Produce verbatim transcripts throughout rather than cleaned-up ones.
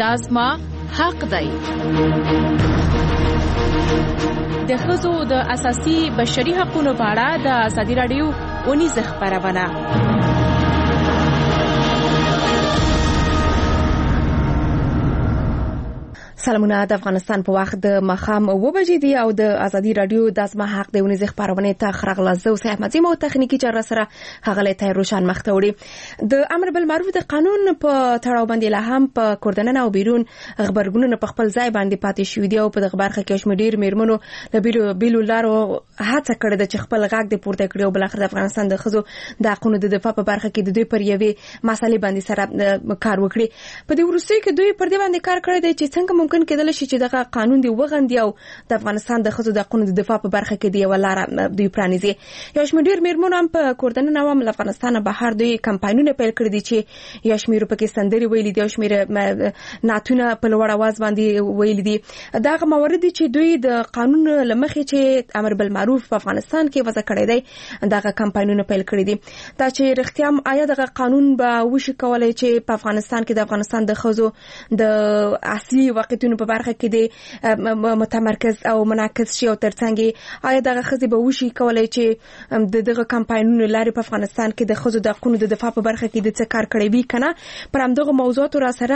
دا زما حق دی. د ښځو د اساسي بشري حقوقو په اړه د ازادي راډیو اونیزه خبرونه. سلامونه. د افغانستان په وخت د مخام اوه بجې دی او د ازادي راډیو د ازما حق د ونیزه خبرونه ته خرغله زو صحیح احمد زمو تخنیکی چر سره هغه ته روشن مخته وړي. د امر بالمعروف د قانون په تړاو باندې لا هم په کوردنن او بیرون خبرګونونه په خپل ځای باندې پاتې شوې دي او په دغه برخه کې شمډیر میرمنو د بیلو بیلو لارو هڅه کړې ده چې خپل غږ د پورته کړي او بل اخر د افغانستان د خزو د حقوقو د دفاع په برخه کې د دوی پر یوې مسالې باندې سره کار وکړي. په دې ورسې کې دوی پر دې باندې کار کړی دی چې څنګه ممکن کېدل شي چې دغه قانون دی وغندي او د افغانستان د خزو د حقوقو د دفاع په برخه کې دی ولاره دوی پرانیزي. یو شمډیر میرمنو هم په کوردنن او د افغانستان بهر دوی کمپاینونه پیل کړی دي چې یو شمیر په سندري ویلي دي او شمیر ناتونه په لوړ आवाज باندې ویلي دي. دغه موارد چې دوی د قانون لمخې چې امر بالمعروف په افغانستان کې وضع کړی دی دغه کمپاینونه پیل کړی دي. دا چې رښتیا هم آیا دغه قانون به وشي کولای چې په افغانستان کې د افغانستان د خزو د اصلي واقعیتونو په برخه کې د متمرکز او منعکس شي او ترڅنګ آیا دغه خزي به وشي کولای چې د دغه کمپاینونو لاري په افغانستان کې د خزو د حقوقو د دفاع په برخه کې د څه کار کړی وي کنه. پر همدغه موضوعات را سره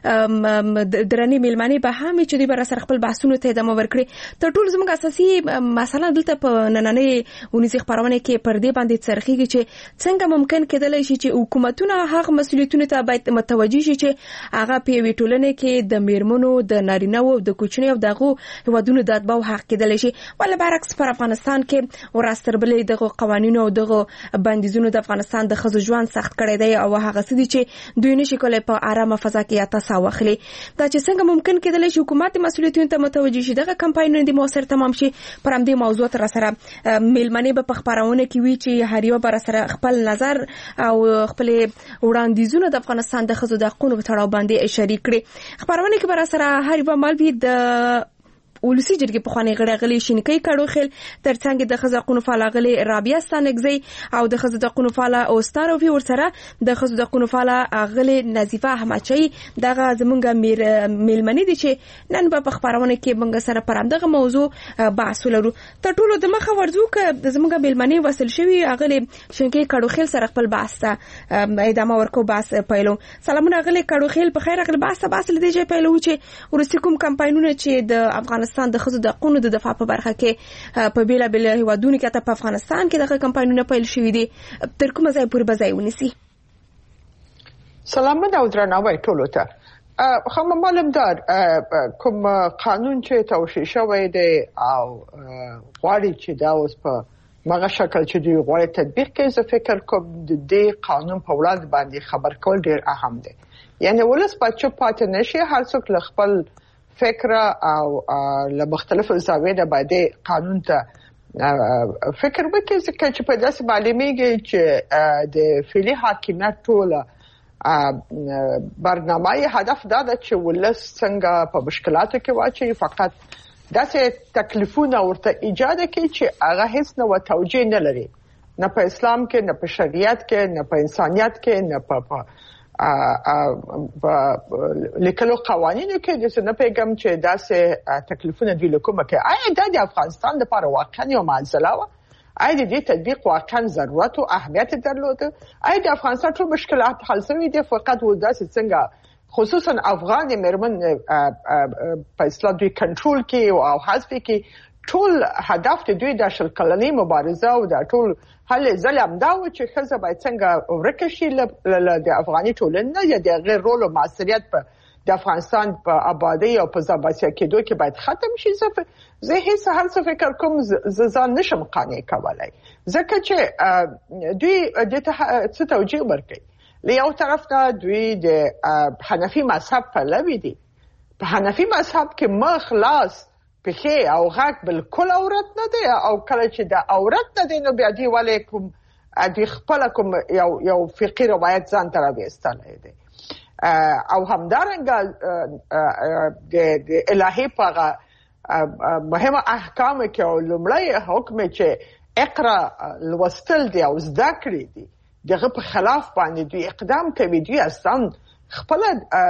درنې میلمنې به هم چې دوی بر سره خپل بحثونو ته ادامه ورکړي. تر ټولو زموږ اساسي مسله دلته په نننۍ ونیزي خبرونه کې پر دې باندې څرخیږي چې څنګه ممکن کېدلی شي چې حکومتونه هغه مسؤلیتونه ته باید متوجي شي چې هغه په وی ټولنه کې د میرمنو د نارینه او د کوچنی او دغه هوادونو د اتباع حق کېدلی شي. ول برعکس پر افغانستان کې ورستربلې دغه قوانینو او دغه بندیزونو د افغانستان د خزو ژوند سخت کړی دی او هغه څه دي چې دوی نشي کولای په آرامه فضا کې یا تاسو واخلي. دا چې څنګه ممکن کېدلی شي حکومت مسؤلیتونو ته متوجي شي دغه کمپاینونه د موثر تمام شي. پر همدې موضوع تر سره میلمنې به په خبرونه کې وی چې هر یو بر سره خپل نظر او خپل وړاندیزونه د افغانستان د خزو د حقوقو په تړاو باندې شریک کړي. خبرونه کې بر سره هر یو مالوی د ولسی جرګې په خوانې غړې غلي شینکې کړو خل ترڅنګ د خزو حقوقو فعال غلي رابعه ستانګزي او د خزو حقوقو فعال اوستارو وی ورسره د خزو حقوقو فعال غلي نظیفه احمدچي دغه زمونږه میر میلمنې دي چې نن په خبرونه کې موږ سره پر همدغه موضوع بحث ولرو. ته ټولو د مخه ورځو ک زمونږه میلمنې وصل شوی غلي شینکې کړو خل سره خپل بحث ته ادامه ورکو بحث پیلو. سلامونه غلي کړو خل په خیر غل بحث بحث لدی چې پیلو چې ورسې کوم کمپاینونه چې د افغانستان د خزو د حقوقو د دفاع په برخه کې په بیل بیل هیوادونو کې ته په افغانستان کې دغه کمپاینونه پیل شوې دي تر کومه ځای پورې بځای ونیسي. سلامونه او درناوی ټولو ته. خو معلومدار کوم قانون چې توشیح شوی دی او غواړي چې دا اوس په مغه شکل چې دوی غواړي تطبیق کړي زه فکر کوم د دې قانون په وړاندې باندې خبر کول ډیر اهم دی. یعنی ولس په چوپ پاتې نشي هر څوک له خپل فکر او له مختلفو زاویو نه باندې قانون ته فکر وکړي چې په داسې معلومیږي چې د فعلي حاکمیت ټوله برنامه هدف دا ده چې ولس څنګه په مشکلاتو کې واچي فقط داسې تکلیفونه ورته ایجاد کړي چې هغه هیڅ نه توجیه نه لري نه په اسلام کې نه په شریعت کې نه په انسانیت کې نه په لیکلو قوانینو کې د څه پیغام چې داسې تکلیفونه دی کومه کې آیا د افغانستان لپاره واقعا یو معضله و؟ آیا د دې تطبیق واقعا ضرورت او اهمیت درلود؟ آیا د افغانستان ټول مشکلات حل شوي دي فقط و داسې څنګه خصوصا افغان میرمن په اسلام دوی کنټرول کې او حذف کې ټول هدف دوی د شل کلنې مبارزه او د ټول حل ظلم دا و چې خزه باید څنګه ورکه شي د افغاني ټولنې یا د غیر رول او مسؤلیت په د افغانستان په آبادی او په ځباسیا کېدو کې باید ختم شي. زه هیڅ هر څه فکر کوم ځان نشم قانع کولای ځکه چې دوی د څه توجیه ورکوي. له یو طرف نه دوی د حنفي مذهب پلوي دي. په حنفي مذهب کې مخ لاس پخې او غاک بالکل عورت نه دی او کله چې د عورت نه دی نو بیا دی ولې کوم د خپل کوم یو یو فقیر روایت ځان تر وېستلې دی او همدارنګه د الهي په مهمه احکام کې او لومړی حکم چې اقرا لوستل دی او زده کړې دي دغه په خلاف باندې دوی اقدام کوي. دوی اصلا خپل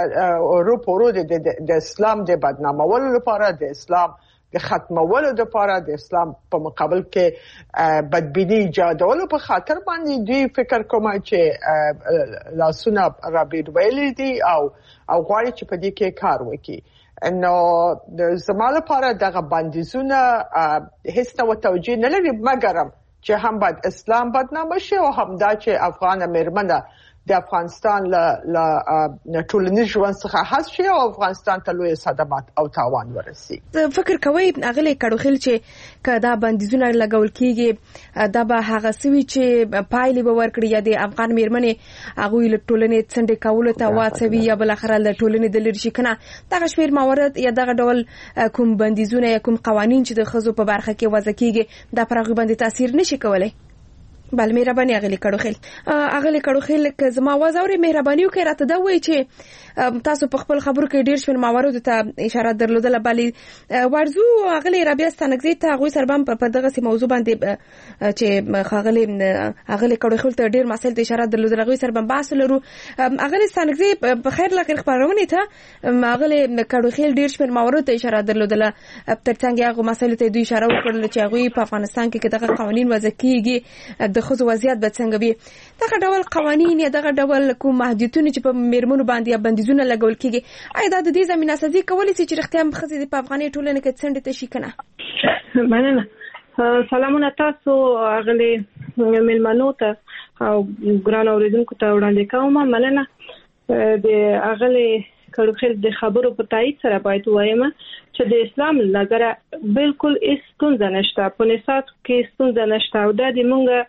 روپورو د اسلام د بدنامولو لپاره د اسلام د ختمولو لپاره د اسلام په مقابل کې بدبینی ایجادولو په خاطر باندې دوی فکر کوم چې لاسونه رابیر ویلي دي او او غواړي چې په دې کې کار وکړي نو زما لپاره دغه بندیزونه هیڅ نوع توجیه نه لري مګر چې هم باید اسلام بدنامه شي او هم دا چې افغان میرمنه د افغانستان له ټولنیز ژوند څخه حذف شي او افغانستان ته لوی صدمات او تاوان ورسي. فکر کوي اغلی کډوخیل چې کدا بندیزونه لګول کیږي دا به هغه سوي چې پایلې به ورکړي یا د افغان میرمنې هغه له ټولنې څنډه کول ته واڅوي یا بل اخر له ټولنې د لری شي کنه دغه شمیر موارد یا دغه ډول کوم بندیزونه یا کوم قوانين چې د خزو په برخه کې وضع کیږي دا پر هغه باندې تاثیر نشي کولای. بل مهرباني اغلی کډوخیل اغلی کډوخیل که زما وزوري مهرباني وکړه راته دا وایي چې تاسو په خپل خبرو کې ډیر شمیر موارد ته اشاره درلودله بلې ورزو اغلی رابعه ستانګزي ته غوي سربم په دغه سي موضوع باندې چې اغلی اغلی کډوخیل ته ډیر مسایل ته اشاره درلودله غوي سربم بحث لرو. اغلی ستانګزي په خیر لکه خبرونه ته اغلی کډوخیل ډیر شمیر موارد ته اشاره درلودله ترڅنګ هغه مسایل ته دوی اشاره وکړل چې غوي په افغانستان کې دغه قوانين وضع کیږي د خو وضعیت به څنګه وي دغه ډول قوانين یا دغه ډول کوم محدودیتونه چې په میرمنو باندې یا بندیزونه لګول کیږي آیا د دې زمينه سازي کولای شي چې رښتیا هم خزې په افغاني ټولنه کې څنډه تشي کنه. مننه. سلامونه تاسو اغلی ملمنو ته او ګران اوریدونکو ته وړاندې کوم. مننه د اغلی کډوخیل د خبرو په تایید سره باید وایم چې د اسلام نظر بالکل هیڅ ستونزه نشته په نسات کې ستونزه نشته او د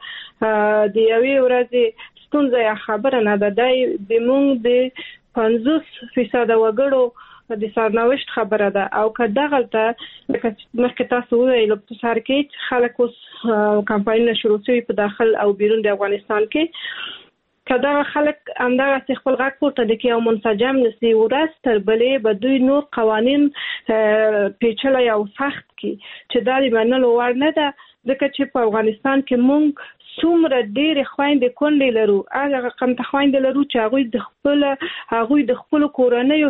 موږ د یوې ورځې ستونزه خبره نه ده د موږ د پنځوس فیصد وګړو د سرنوشت خبره ده او که دغلته مخکې تاسو ویل په سر کې خلک اوس کمپاینونه شروع شوي په داخل او بیرون د افغانستان کې کدا خلک اندازه خپل غږ پورته د کې او منسجم نسی ورس تر بلې به دوی نور قوانين پیچلې او سخت کی چې دا د منلو وړ نه ده ځکه چې په افغانستان کې مونږ څومره ډېر خويندې کونډې لرو هغه کم ته خويندې لرو چې هغه د خپل هغه د خپل کورنۍ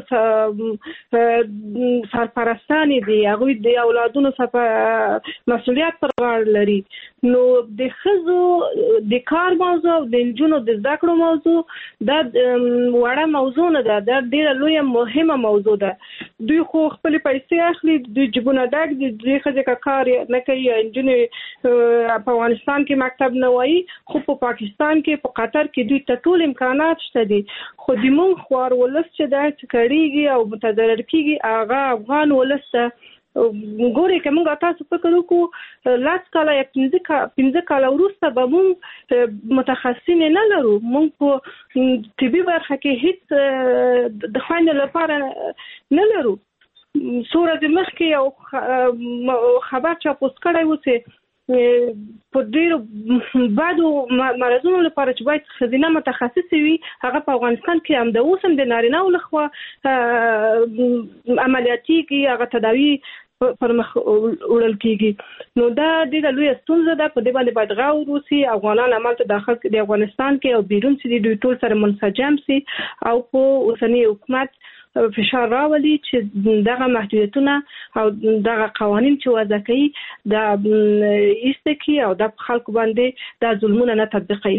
سرپرستان دي هغه د اولادونو مسؤلیت پر غاړه لري نو د خزو د کار موضوع د انجونو د ذکر موضوع دا وړه موضوع نه ده دا ډېر لوی مهمه موضوع ده دوی خو خپل پیسې اخلي دوی جبونه ډک دي دوی خځه کار نه کوي انجونې په افغانستان کې مکتب نه وایي خو په پاکستان کې په قطر کې دوی ته ټول امکانات شته دي خو د مونږ خوار ولس چې دا کړيږي او متضرر کیږي هغه افغان ولس ګوري کومه تاسو فکر وکړو لاس کاله یا پنځه کاله وروسته به مونږ متخصصین نه لرو مونږ په طبي برخه کې هیڅ د خويندو لپاره نه لرو سوره د مخ کې یو خبر چا پوسټ کړی و چې په ډیرو بعدو مرزونو لپاره چې باید خزینه متخصص وي هغه په افغانستان کې هم د اوسم د نارینه ولخوا عملیاتي کې هغه تداوی پر مخ وړل کیږي نو دا د لوی ستونزه ده په دې باندې باید غوړ وسی افغانان عمل ته داخل د افغانستان کې او بیرون چې دوی ټول سره منسجم سي او په اوسنی حکومت فشار راولي چې دغه محدودیتونه او دغه قوانين چې وضع کوي د ایستکی او د خلکو باندې د ظلمونه نه تطبیقي.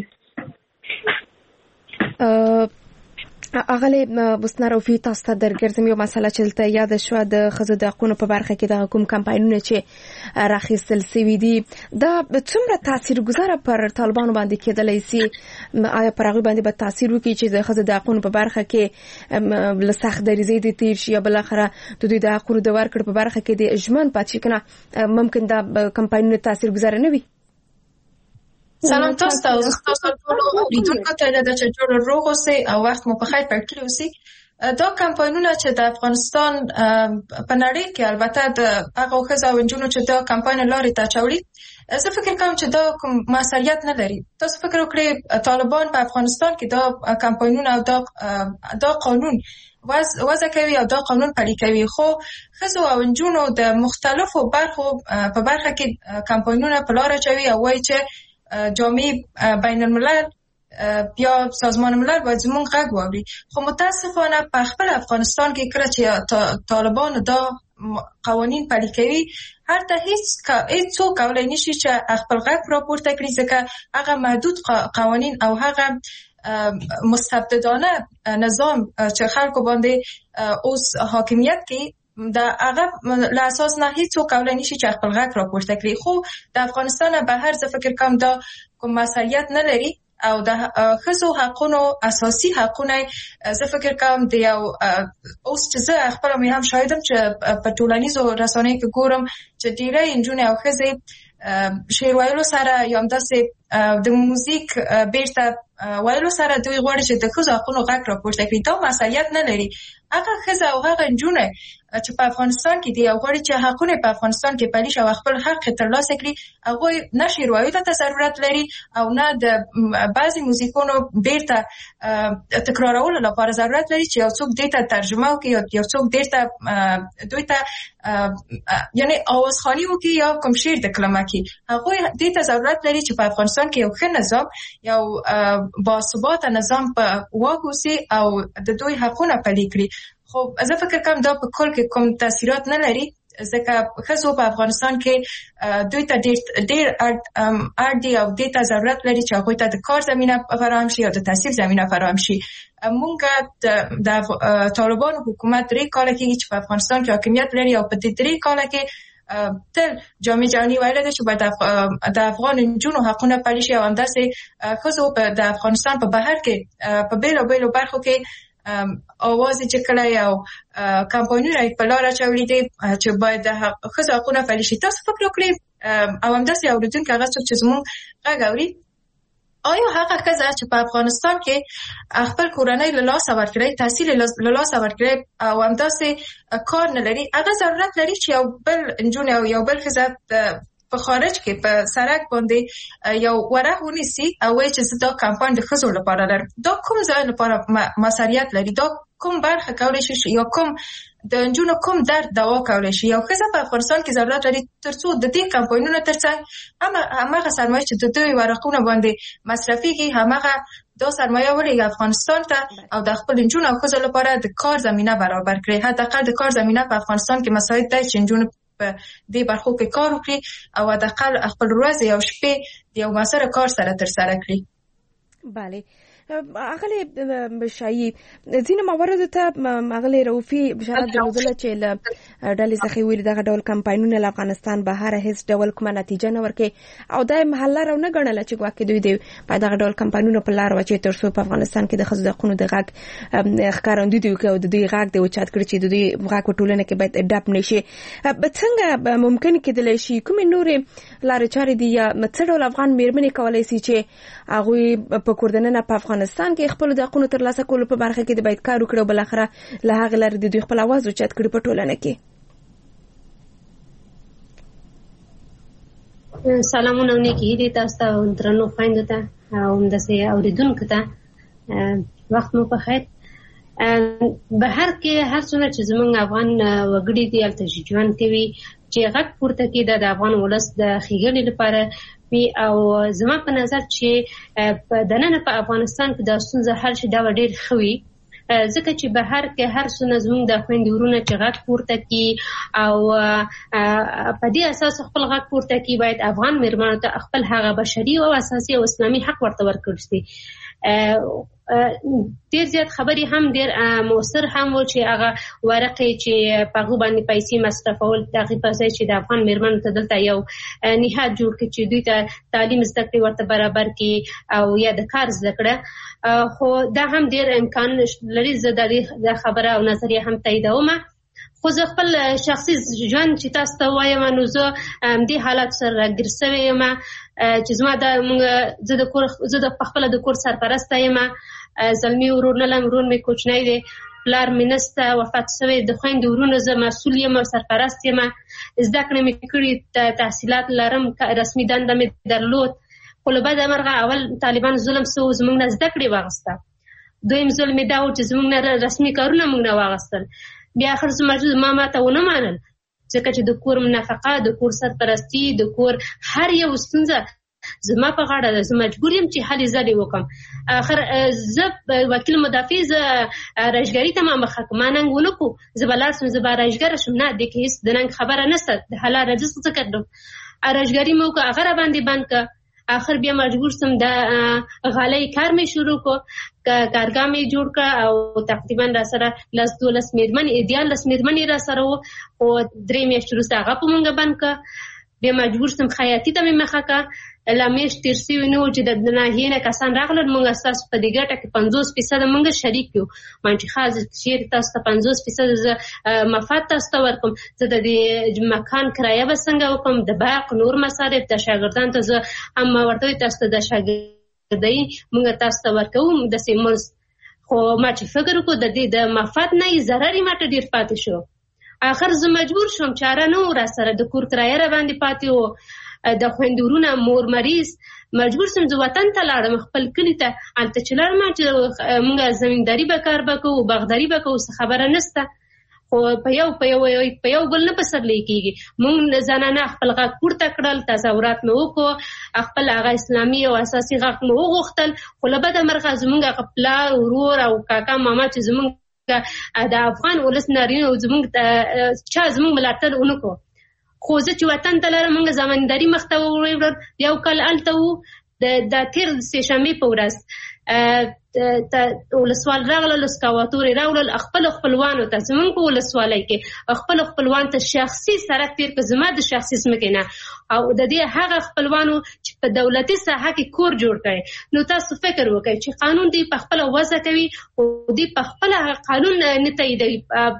اغلی بوسنار او فی تاسو ته درګرځم یو مسله چې ته یاد شو د خزو د حقوقو په برخه کې د کوم کمپاینونه چې راخیستل سوي دي دا څومره تاثیرګذار پر طالبانو باندې کېدلای شي آیا پر هغه باندې به تاثیر وکړي چې د خزو د حقوقو په برخه کې له سخت درېزي دي تیر شي یا بل اخره د دوی د حقوقو د ورکړ په برخه کې د اجمن پاتې کنه ممکن دا کمپاینونه تاثیرګذار نه وي. سلام تاسو ته تاسو ټول لیدونکو ته د چجوړ روغ اوسئ او وخت مو په خیر پرکړی اوسئ. دا کمپاینونه چې د افغانستان په نړۍ کې البته د هغه خزو او انجونو چې دا کمپاین لارې ته چوړي زه فکر کوم چې دا کوم مسؤلیت نه لري. تاسو فکر وکړئ طالبان په افغانستان کې دا کمپاینونه او دا دا قانون وضع کوي او دا قانون پلي کوي خو خزو او انجونو د مختلفو برخو په برخه کې کمپاینونه په لار چوي او وایي چې جامع بین الملل بیا سازمان ملل باید زموږ غږ واوري. خو متاسفانه په خپل افغانستان کې کله چې طالبان دا قوانین پلي کوي، هلته هیڅ هیڅ څوک کولای نشي چې خپل غږ راپورته کړي، ځکه هغه محدود قوانین او هغه مستبددانه نظام چې خلکو باندې اوس حاکمیت کوي دا هغه له اساس نه هیڅ څوک کولای نشي چې خپل غږ راپورته کړي. خو د افغانستان بهر زه فکر کوم دا کوم مسئولیت نه لري او د ښځو حقونو اساسي حقونه زه فکر کوم د یو اوس چې زه خپل مې هم شاهدم چې په ټولنیزو رسنیو کې ګورم چې ډېری نجونې او ښځې شعر ویلو سره یا همداسې د موزیک بیرته ویلو سره دوی غواړي چې د ښځو حقونو غږ راپورته کړي. دا مسئولیت نه لري. هغه ښځه او هغه نجونې چې په افغانستان کې دي او غواړي چې حقونه په افغانستان کې پلي شي او خپل حق ترلاسه کړي، هغوی نه شعر ویلو ته ضرورت لري او نه د بعضې موزیکونو بیرته تکرارولو لپاره ضرورت لري چې یو څوک دې ته ترجمه وکړي یا یو څوک دې ته دوی ته یعنې آوازخواني وکړي یا کوم شعر دکلمه کړي. هغوی دې ته ضرورت لري چې په افغانستان کې یو ښه نظام، یو باثباته نظام په واک اوسي او د دوی حقونه پلي کړي. خو زه فکر کوم دا په کل کې کوم تاثیرات نه لري، ځکه ښځو په افغانستان کې دوی ته ډېر ډېر اړ دي او دې ته ضرورت لري چې هغوی ته د کار زمینه فراهم شي او د تحصیل زمینه فراهم شي. مونږ د طالبانو حکومت درې کاله کېږي چې په افغانستان کې حاکمیت لري او په دې درې کاله کې تل جامعه جهاني ویلې ده چې باید د افغان نجونو حقونه پلي شي او همداسې ښځو د افغانستان په بهر کې په بېلو بېلو برخو کې اواز چې کړی او کمپاینونه یې په لاره اچولي دي چې باید د ښځو حقونه پلي شي. تاسو فکر وکړئ او همداسې اورېدونکي هغه څوک چې زموږ غږ اوري، آیا هغه ښځه چې په افغانستان کې خپل کورنۍ له لاسه ورکړی، تحصیل له لاسه ورکړی او همداسې کار نه لري، هغه ضرورت لري چې یو بل نجونې او یو بل ښځه په خارج کې په سړک باندې یو ورق ونیسي او وایي چې زه دا کمپاین د ښځو لپاره لرم؟ دا کوم ځای لپاره مسؤلیت لري؟ دا کوم برخه کولی شي یا کوم د نجونو کوم درد دوا کولی شي؟ یو ښځه په افغانستان کې ضرورت لري تر څو د دې کمپاینونو تر څنګ هماغه سرمایه چې د دوی ورقونه باندې مصرفېږي هماغه دا سرمایه ولېږي افغانستان ته او د خپل نجونو او ښځو لپاره د کار زمینه برابر کړي. حداقل د کار زمینه په افغانستان کې مساعد دی چې نجونو په دې برخو کې کار وکړي او حداقل خپل ورځې او شپې د یو موثره کار سره ترسره کړي. بله اغلی بشایی ځینې مواردو ته اغلی رؤفي بشارت درلودله چې له ډلې څخه ویلي دغه ډول کمپاینونه له افغانستان بهر هیڅ ډول کومه نتیجه نه ورکوي او دا یې محل لاره ونه ګڼله چې ګواکې دوی د دغه ډول کمپاینونو په لار واچوي تر څو په افغانستان کې د ښځو د حقونو د غږ ښکارندوی وکړي او د دوی غږ د اوچت کړي چې د دوی غږ په ټولنه کې باید ډپ نه شي. څنګه ممکن کېدلی شي کومې نورې لارې چارې دي یا څه ډول افغان مېرمنې کولی شي چې هغوی په کور دننه په افغانستان کې خپل د حقونو ترلاسه کولو په برخه کې د باید کار وکړي او بالاخره له هغې لارې د دوی خپل اواز اوچت کړي په ټولنه کې؟ سلامونه نیکې هیلې تاسو ته درنو خویندو ته او همداسې اورېدونکو ته وخت مو په خیر. بهر کې هر څومره چې زموږ افغان وګړي دي هلته ژوند کوي چې غږ پورته کړي دا د افغان ولس د ښېګڼې لپاره وي او زما په نظر چې دننه په افغانستان کې دا ستونزه حل شي دا به ډېر ښه وي، ځکه چې بهر کې هر څونه زموږ د خویندې ورونه چې غږ پورته کړي او په دې اساس خپل غږ پورته کړي باید افغان مېرمنو ته خپل هغه بشري او اساسي او اسلامي حق ورته ورکړل شي. ډېر زیات خبرې هم ډېر مؤثر هم و چې هغه ورقې چې په هغو باندې پیسې مصرفول د هغې په ځای چې د افغان مېرمنو ته دلته یو نهاد جوړ کړي چې دوی ته تعلیم زده کړې ورته برابر کړي او یا د کار زده کړه، خو دا هم ډېر امکان لري. زه د دې خبره او نظریه هم تاییدوم. خو زه خپل شخصي ژوند چې تاسو ته وایم نو زه همدې حالات سره راګیر سوې یم چې زما د زه د کور زه د پخپله د کور سرپرسته یم، زلمي ورور نه لرم، ورور مې کوچنی دی، پلار مې نسته، وفات شوی، د خویندې ورونو زه مسؤل یم او سرپرست یم، زده کړې مې کړي، تحصیلات لرم، رسمي دنده مې درلود، خو له بده مرغه اول طالبان ظلم سو زموږ نه زده کړې واغسته، دویم ظلم یې دا و چې زموږ نه رسمي کارونه موږ نه واغستل، بیا آخر زما ما ته ونه منل ځکه چې د کور نفقه، د کور سرپرستي، د کور هر یو ستونزه زما په غاړه ده، زه مجبور یم چې هلې ځلې وکړم. اخر زه وکیل مدافع زه رایشګري ته ما مخه کړم، ما ننګ ونه کړو، زه به لاړ شم، زه به رایشګره شم. نه، دې کې هېڅ د ننګ خبره نشته، د حلال رجس څه کړم. رایشګري مې وکړه، هغه را باندې بند کړه. آخر بیا مجبور سم د غالۍ کار مې شروع کړ، کارګاه مې جوړ کړ او تقریبا را سره لس دولس میرمنې ایدیال لس میرمنې را سره وو، خو درې میاشتې وروسته هغه په مونږ بند کړ. بیا مجبور سم خیاطي ته مې مخه کړه. لا میاشت تېر سوي نه و چې د ناحیې نه کسان راغلل، مونږ ستاسو په دې ګټه کې پنځوس فیصده مونږ شریک یو. ما چې ښه زه چېرې تاسو ته پنځوس فیصده زه مفاد تاسو ته ورکړم، زه د دې مکان کرایه به څنګه وکړم، د برق نور مصارف، د شاګردانو ته زه هم ورته وایي تاسو ته د شاګردۍ مونږ تاسو ته ورکوو داسې مزد. خو ما چې فکر وکړو د دې د مفاد نه یې ضرر یې ما ته ډېر پاتې شو. آخر زه مجبور شوم، چاره نه و را سره، د کور کرایه را باندې پاتې و، د خویندو ورونه مور مریض، مجبور سم زه وطن ته لاړم، خپل کلي ته. هلته چې لاړم چې موږ زمینداري به کار به کوو، باغداري به کوو، څه خبره نشته. خو په یو په یو په یو بل نه پسرلی کېږي. موږ زنانه خپل غږ پورته کړل، تظاهرات مې وکړو، خپل هغه اسلامي او اساسي غږ مې وغوښتل. خو له بده مرغه زموږ هغه پلار ورور او کاکا ماما چې زموږ د افغان ولس نارینه او زموږ چا زموږ ملاتړ ونه کړو. خو زه چې وطن ته لاړم، موږ زمینداري مخته وړل. یو کال هلته وو، د تېر سې شنبې په ورځ ولسوال راغلل، اسکاواتورې راوړل خپلو خپلوانو ته، زمونږ په ولسوالۍ کې خپلو خپلوانو ته شخصي سړک تېر کړ، زما د شخصي ځمکې نه، او د دې هغه خپلوانو چې په دولتي ساحه کې کور جوړ کړي. نو تاسو فکر وکړئ چې قانون دی په خپله وضع کوي، خو دی په خپله قانون نه تاییدوي.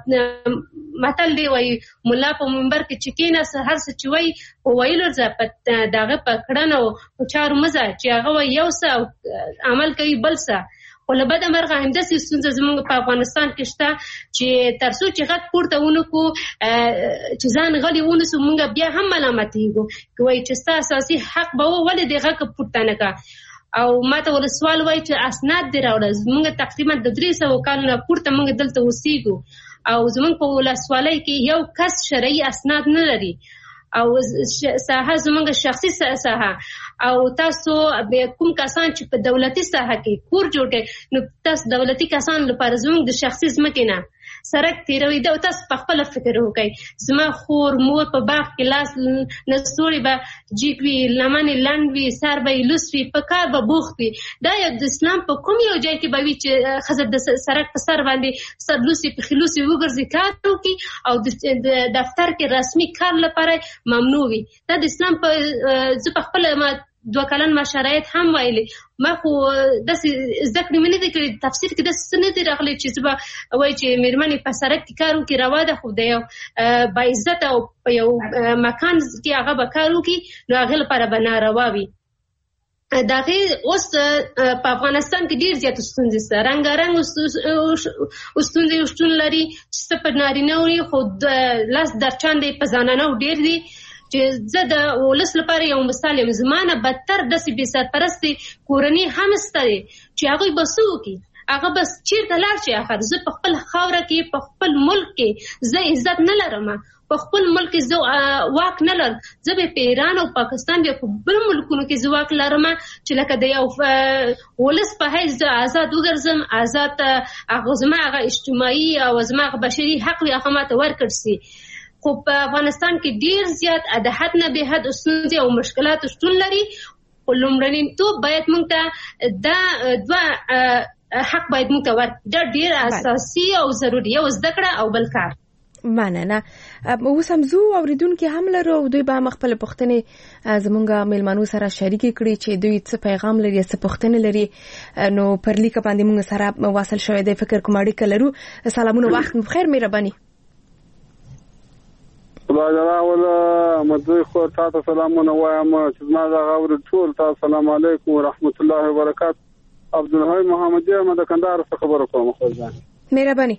متل دی وایي ملا په منبر کې چې کېناست، هر څه چې وایي ویلو ځه، په د هغه په کړنو په چارو مه ځه چې هغه وایي یو څه او عمل کوي بل څه. خو له بده مرغه همداسې ستونزه زموږ په افغانستان کې شته چې تر څو چې غږ پورته ونه کړو، چې ځان غلي ونیسو، موږ بیا هم ملامتېږو، وایي چې ستا اساسي حق به و، ولې دې غږ پورته نه کړه. او ما ته ولسوال وایي چې اسناد دې راوړه. موږ تقریبا د درې سوو کالو نه پورته موږ دلته اوسېږو، او زموږ په ولسوالۍ کې یو کس شرعي اسناد نه لري، او ساحه زموږ شخصي ساحه. او تاسو کوم کسان چې په دولتي ساحه کې کور جوړ کړي، نو تاسو دولتي کسان لپاره زموږ د شخصي ځمکې نه سړک تېروي. دا تاسو په خپله فکر وکړئ. زما خور مور په باغ کې لاس نستوړي به جیک وي، لمنې لنډ وي، سر به یې لوس وي، په کار به بوخت وي. دا یو د اسلام په کوم یو ځای کې به وي چې ښځه د سړک په سر باندې سر لوسي پښې لوسي وګرځي کار وکړي، او د دفتر کې رسمي کار لپاره ممنوع وي. دا د اسلام په زه په خپله دوه کلن ما شرایط هم ویلي، ما خو داسې زده کړې مې نه دي کړې، تفسیر کې داسې څه نه دي راغلی چې زه به وایي چې میرمنې په سړک کې کار وکړي روا ده، خو د یو باعزته او په یو مکان کې هغه به کار وکړي، نو هغې لپاره به ناروا وي. د هغې اوس په افغانستان کې ډېر زیات ستونزې شته، رنګارنګ ستونزې شتون لري چې څه په نارینه وي، خو لس درچاندې په زنانو ډېر دي. چې زه د ولس لپاره یو مثال یم، زما نه بدتر داسې بې سرپرستې کورنۍ هم شته دي چې هغوی به څه وکړي، هغه بس چېرته لاړ شي. آخر زه په خپل خاوره کې په خپل ملک کې زه عزت نه لرم، په خپل ملک کې زه واک نه لرم. زه به په ایران او پاکستان بیا په بل ملکونو کې زه واک لرم چې لکه د یو ولس په حیث زه آزاد وګرځم، آزاد هغه زما هغه اجتماعي او زما هغه بشري حق وي، هغه ماته ورکړ شي. خو په افغانستان کې ډیر زیات د حد نه به حد ستونزې او مشکلات شتون لري. خو لومړنیتوب باید موږ ته دا دوه حق باید موږ ته ورکړي، دا ډیر اساسي او ضروري، یو زده کړه او بل کار. مننه. اوس هم زو اوریدونکو هم لرو، دوی به هم خپل پوښتنې زمونږ میلمنو سره شریکې کړي چې دوی څه پیغام لري، څه پوښتنې لري. نو پر لیک باندې موږ سره واصل شوی دی، فکر کوم اړیکه لرو. سلامونه، وخت بخیر، مهرباني. خدای دې راوله مدوی خو تاسو سلامونه وایم چې ما دا غوړ ټول تاسو سلام علیکم ورحمت الله وبرکات. عبدالحی محمدی ما د کندهار څخه خبرو کوم. خو ځان مهرباني.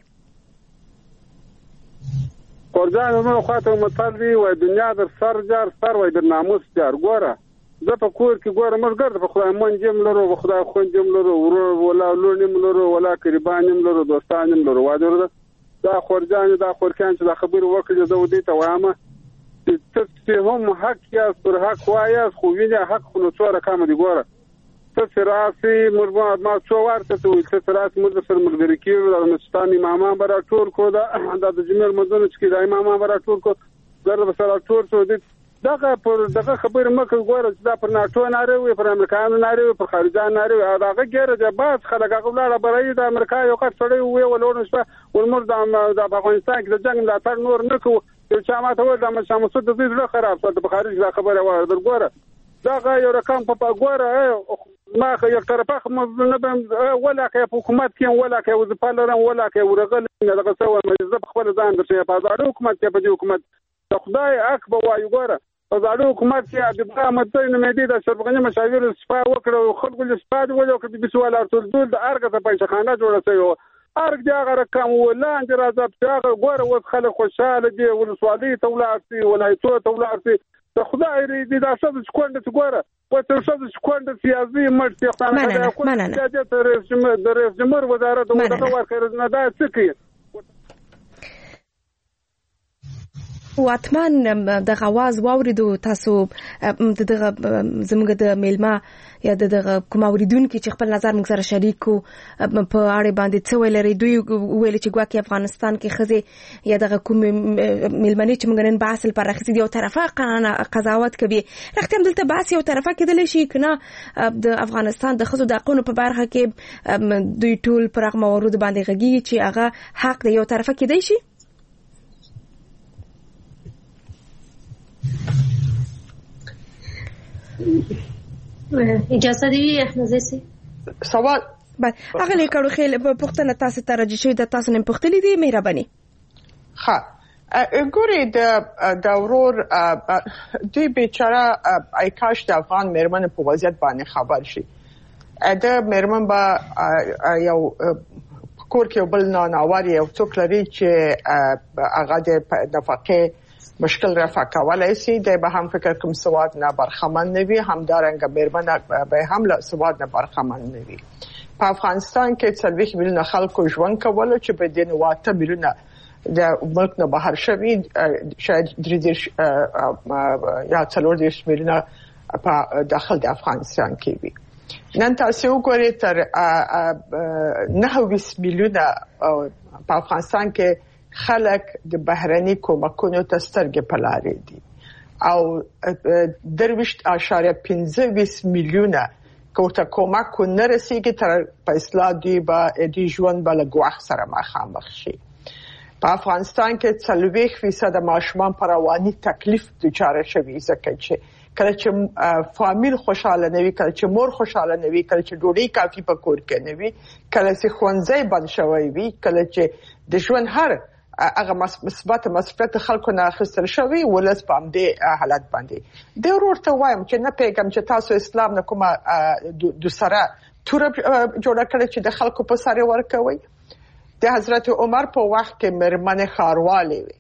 ورځان نو خاطر متل دی وای دنیا در سر جار سر وای در ناموس جار. ګوره زه په کور کې ګوره موږ ګرځو په خدای مون جیم لرو، په خدای خون جیم لرو، ورور ولا لور نیم لرو، ولا قربان نیم لرو، دوستان نیم لرو. واجر دا خورجان دا خورکان چې دا خبر وکړي زه ودی ته وایم ته هم حق یاست پر حق وایاست خو وینې حق خو نو څو رقم دی ګوره ته چې راسې موږ ما څو ورته ته ویل ته چې راسې موږ سره ملګري کېږو د مسجدان امامان به راټول کړو دا د جمعې لمونځونه چې کېده امامان به راټول کړو زه به سره راټول شو دغه پر دغه خبرې مه کوه ګوره چې دا پر ناټو نارې وي پر امریکایانو نارې وي پر خارجیانو نارې وي او د هغه ګیره دی بعض خلک هغه ولاړه برایي د امریکا یو غټ سړی وویې ولوړ شپه ول موږ د افغانستان کې د جنګ ملاتړ نور نه کوو یو چا ماته وویل د احمد شاه مسعود د دوی زړه خراب شو د خارج دا خبره وایي در ګوره دغه یو رقم په ګوره ما یو طرفه نه به ولا کې حکومت کې ولا کې وظیفه لرم ولا کې ورغل دغه څه وایم زه په خپل ځان درته په ځاړو حکومت کې په دې حکومت د خدای حق به وایي ګوره په ځاړو حکومت کې د برامت نه مېدی د شربغنی مشاور صفا وکړو خلکو له صفا وجو کې د بسواله ټول دول د ارګه په پیښخانه جوړه شوی ارګ دی هغه رقم ولاند راځي هغه ګوره وس خلک خوشاله دي ولسوالۍ ته ولاړ شي ولایتو ته ولاړ شي د خدای ری دا څه د سکوند ته ګوره په څه د سکوند سیاسي مرتي خانه د رئیس د رئیس جمهور وزارت او دغه ورکړه نه دا څه کوي واتمان د غواز واوریدو تاسو دغه زموږ د میلمه یا دغه کوم اوریدونکو چې خپل نظر موږ سره شریکو په اړه باندې څه ویل لري دوی ویل چې ګواکې افغانستان کې خزه یا دغه کوم میلمنې چې موږ نن بحث پر راخسي یو طرفه قضاوت کوي رښتیا هم دلته بحث یو طرفه کېدلی شي کنه د افغانستان د خزو د حقونو په برخه کې دوی ټول پر هغه موارد باندې غږیږي چې هغه حق د یو طرفه کېدی شي اجازه دی احمد زی سوال بله هغه لیکړو خیل په پښتنه تاسو ته راځي شوی د تاسو نن پښتلې دي مهرباني ها ګوري د د ورور دوی بیچاره ای کاش د افغان مېرمن په وضعیت باندې خبر شي د مېرمن با یو کور کې بل نه ناواري او څوک لري چې هغه د نفقه مشکل رفع کولای شي د به هم فکر کوم سواد نه برخمن نوي همدارنګ مېرمن به هم له سواد نه برخمن نوي په افغانستان کې څلوېښت میلیونه خلکو ژوند کولو چې په دې نه واته میلیونه د ملک نه بهر شوي شاید درې دېرش یا څلور دېرش میلیونه په داخل د افغانستان کې وي نن تاسو وګورئ تر نهه ویشت میلیونه په افغانستان کې خلک د بهرني کومکونو ته سترګې په لارې دي او درویشت اعشاریه پنځه ویشت میلیونه کوته کومک نه رسیږي تر په اصلاح دی به د ژوند بل ګواښ سره مخامخ شي په افغانستان کې څلوېښت فیصد ماشومان پر رواني تکلیف دچاره شوي ځکه چې کله چې فامیل خوشاله نه وي کله چې مور خوشاله نه وي کله چې ډوډۍ کافي په کور کې نه وي کله چې ښوونځی بند شوی وي کله چې د ژوند هر هغه مثبت مثبت خلکو نه اخیستل شوی ولس په همدې حالت باندې د ورور ته وایم چې نه پیغام چې تاسو اسلام نه کومه د سره تور جوړه کړی چې د خلکو په سره ورکوي د حضرت عمر په وخت کې مېرمن ښاروالې وي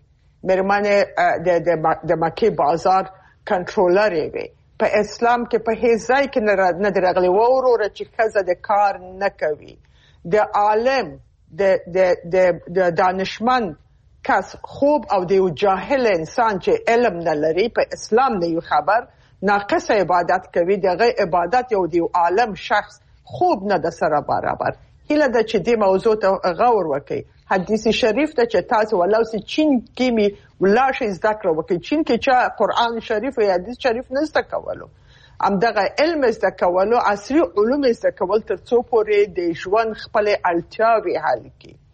مېرمن د د مکې بازار کنټرولر وي په اسلام کې په هیڅ ځای کې نه درغلي و ورور چې ښځه د کار نه کوي د عالم د د د دانشمند کس خوب او د یو جاهل انسان چې علم نه لري په اسلام نه یو خبر ناقص عبادت کوي دغه عبادت یو دی عالم شخص خوب نه د سره برابر هله د چې د موضوع ته غور وکي حدیث شریف ته چې تاسو ولوسي چین کې می ولاش ذکر وکي چین کې چې قران شریف او حدیث شریف نه زده کولو ام دغه علم زده کولو عصري علوم زده کول تر څو پورې د ژوند خپل اړتیاوې حل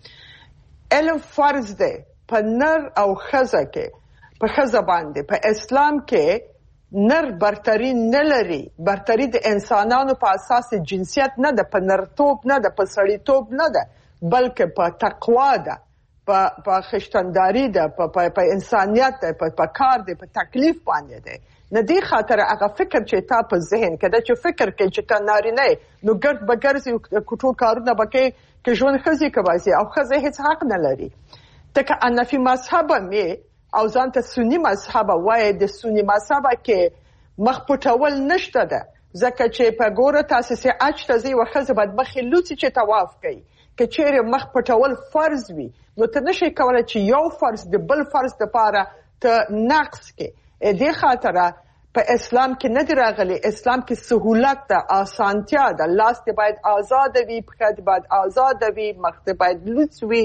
کړي علم فرض دی په نر او ښځه کې په ښځه باندې په اسلام کې نر برتری نه لري برتری د انسانانو په اساس جنسیت نه ده په نرتوب نه ده په سړیتوب نه ده بلکې په تقوا ده په په خشتنداري ده په په انسانيت ده په کار ده په تکلیف باندې ده نه دی خاطر هغه فکر چې تا په ذهن کې ده چې فکر کې چې تا نارینه نو ګرد بګرځي کوټو کارونه بکې کې ژوند خزي کوي او خزه هیڅ حق نه لري تک انفي مذهب می او ځانته سنی مذهب وای د سنی مذهب کې مخ پټول نشته ده ځکه چې په ګوره تاسو سي اچ تزي وخزه بد مخې لوڅي چې طواف کوي کې چیرې مخ پټول فرض وي نو ته نشي کولای چې یو فرض د بل فرض لپاره ته نقص کې دې خاطره په اسلام کې نه دی راغلی. اسلام کې سهولت ده، آسانتیا ده. لاس دې باید آزاد وي، پښه دې باید آزاد وي، مخ دې باید لوڅ وي،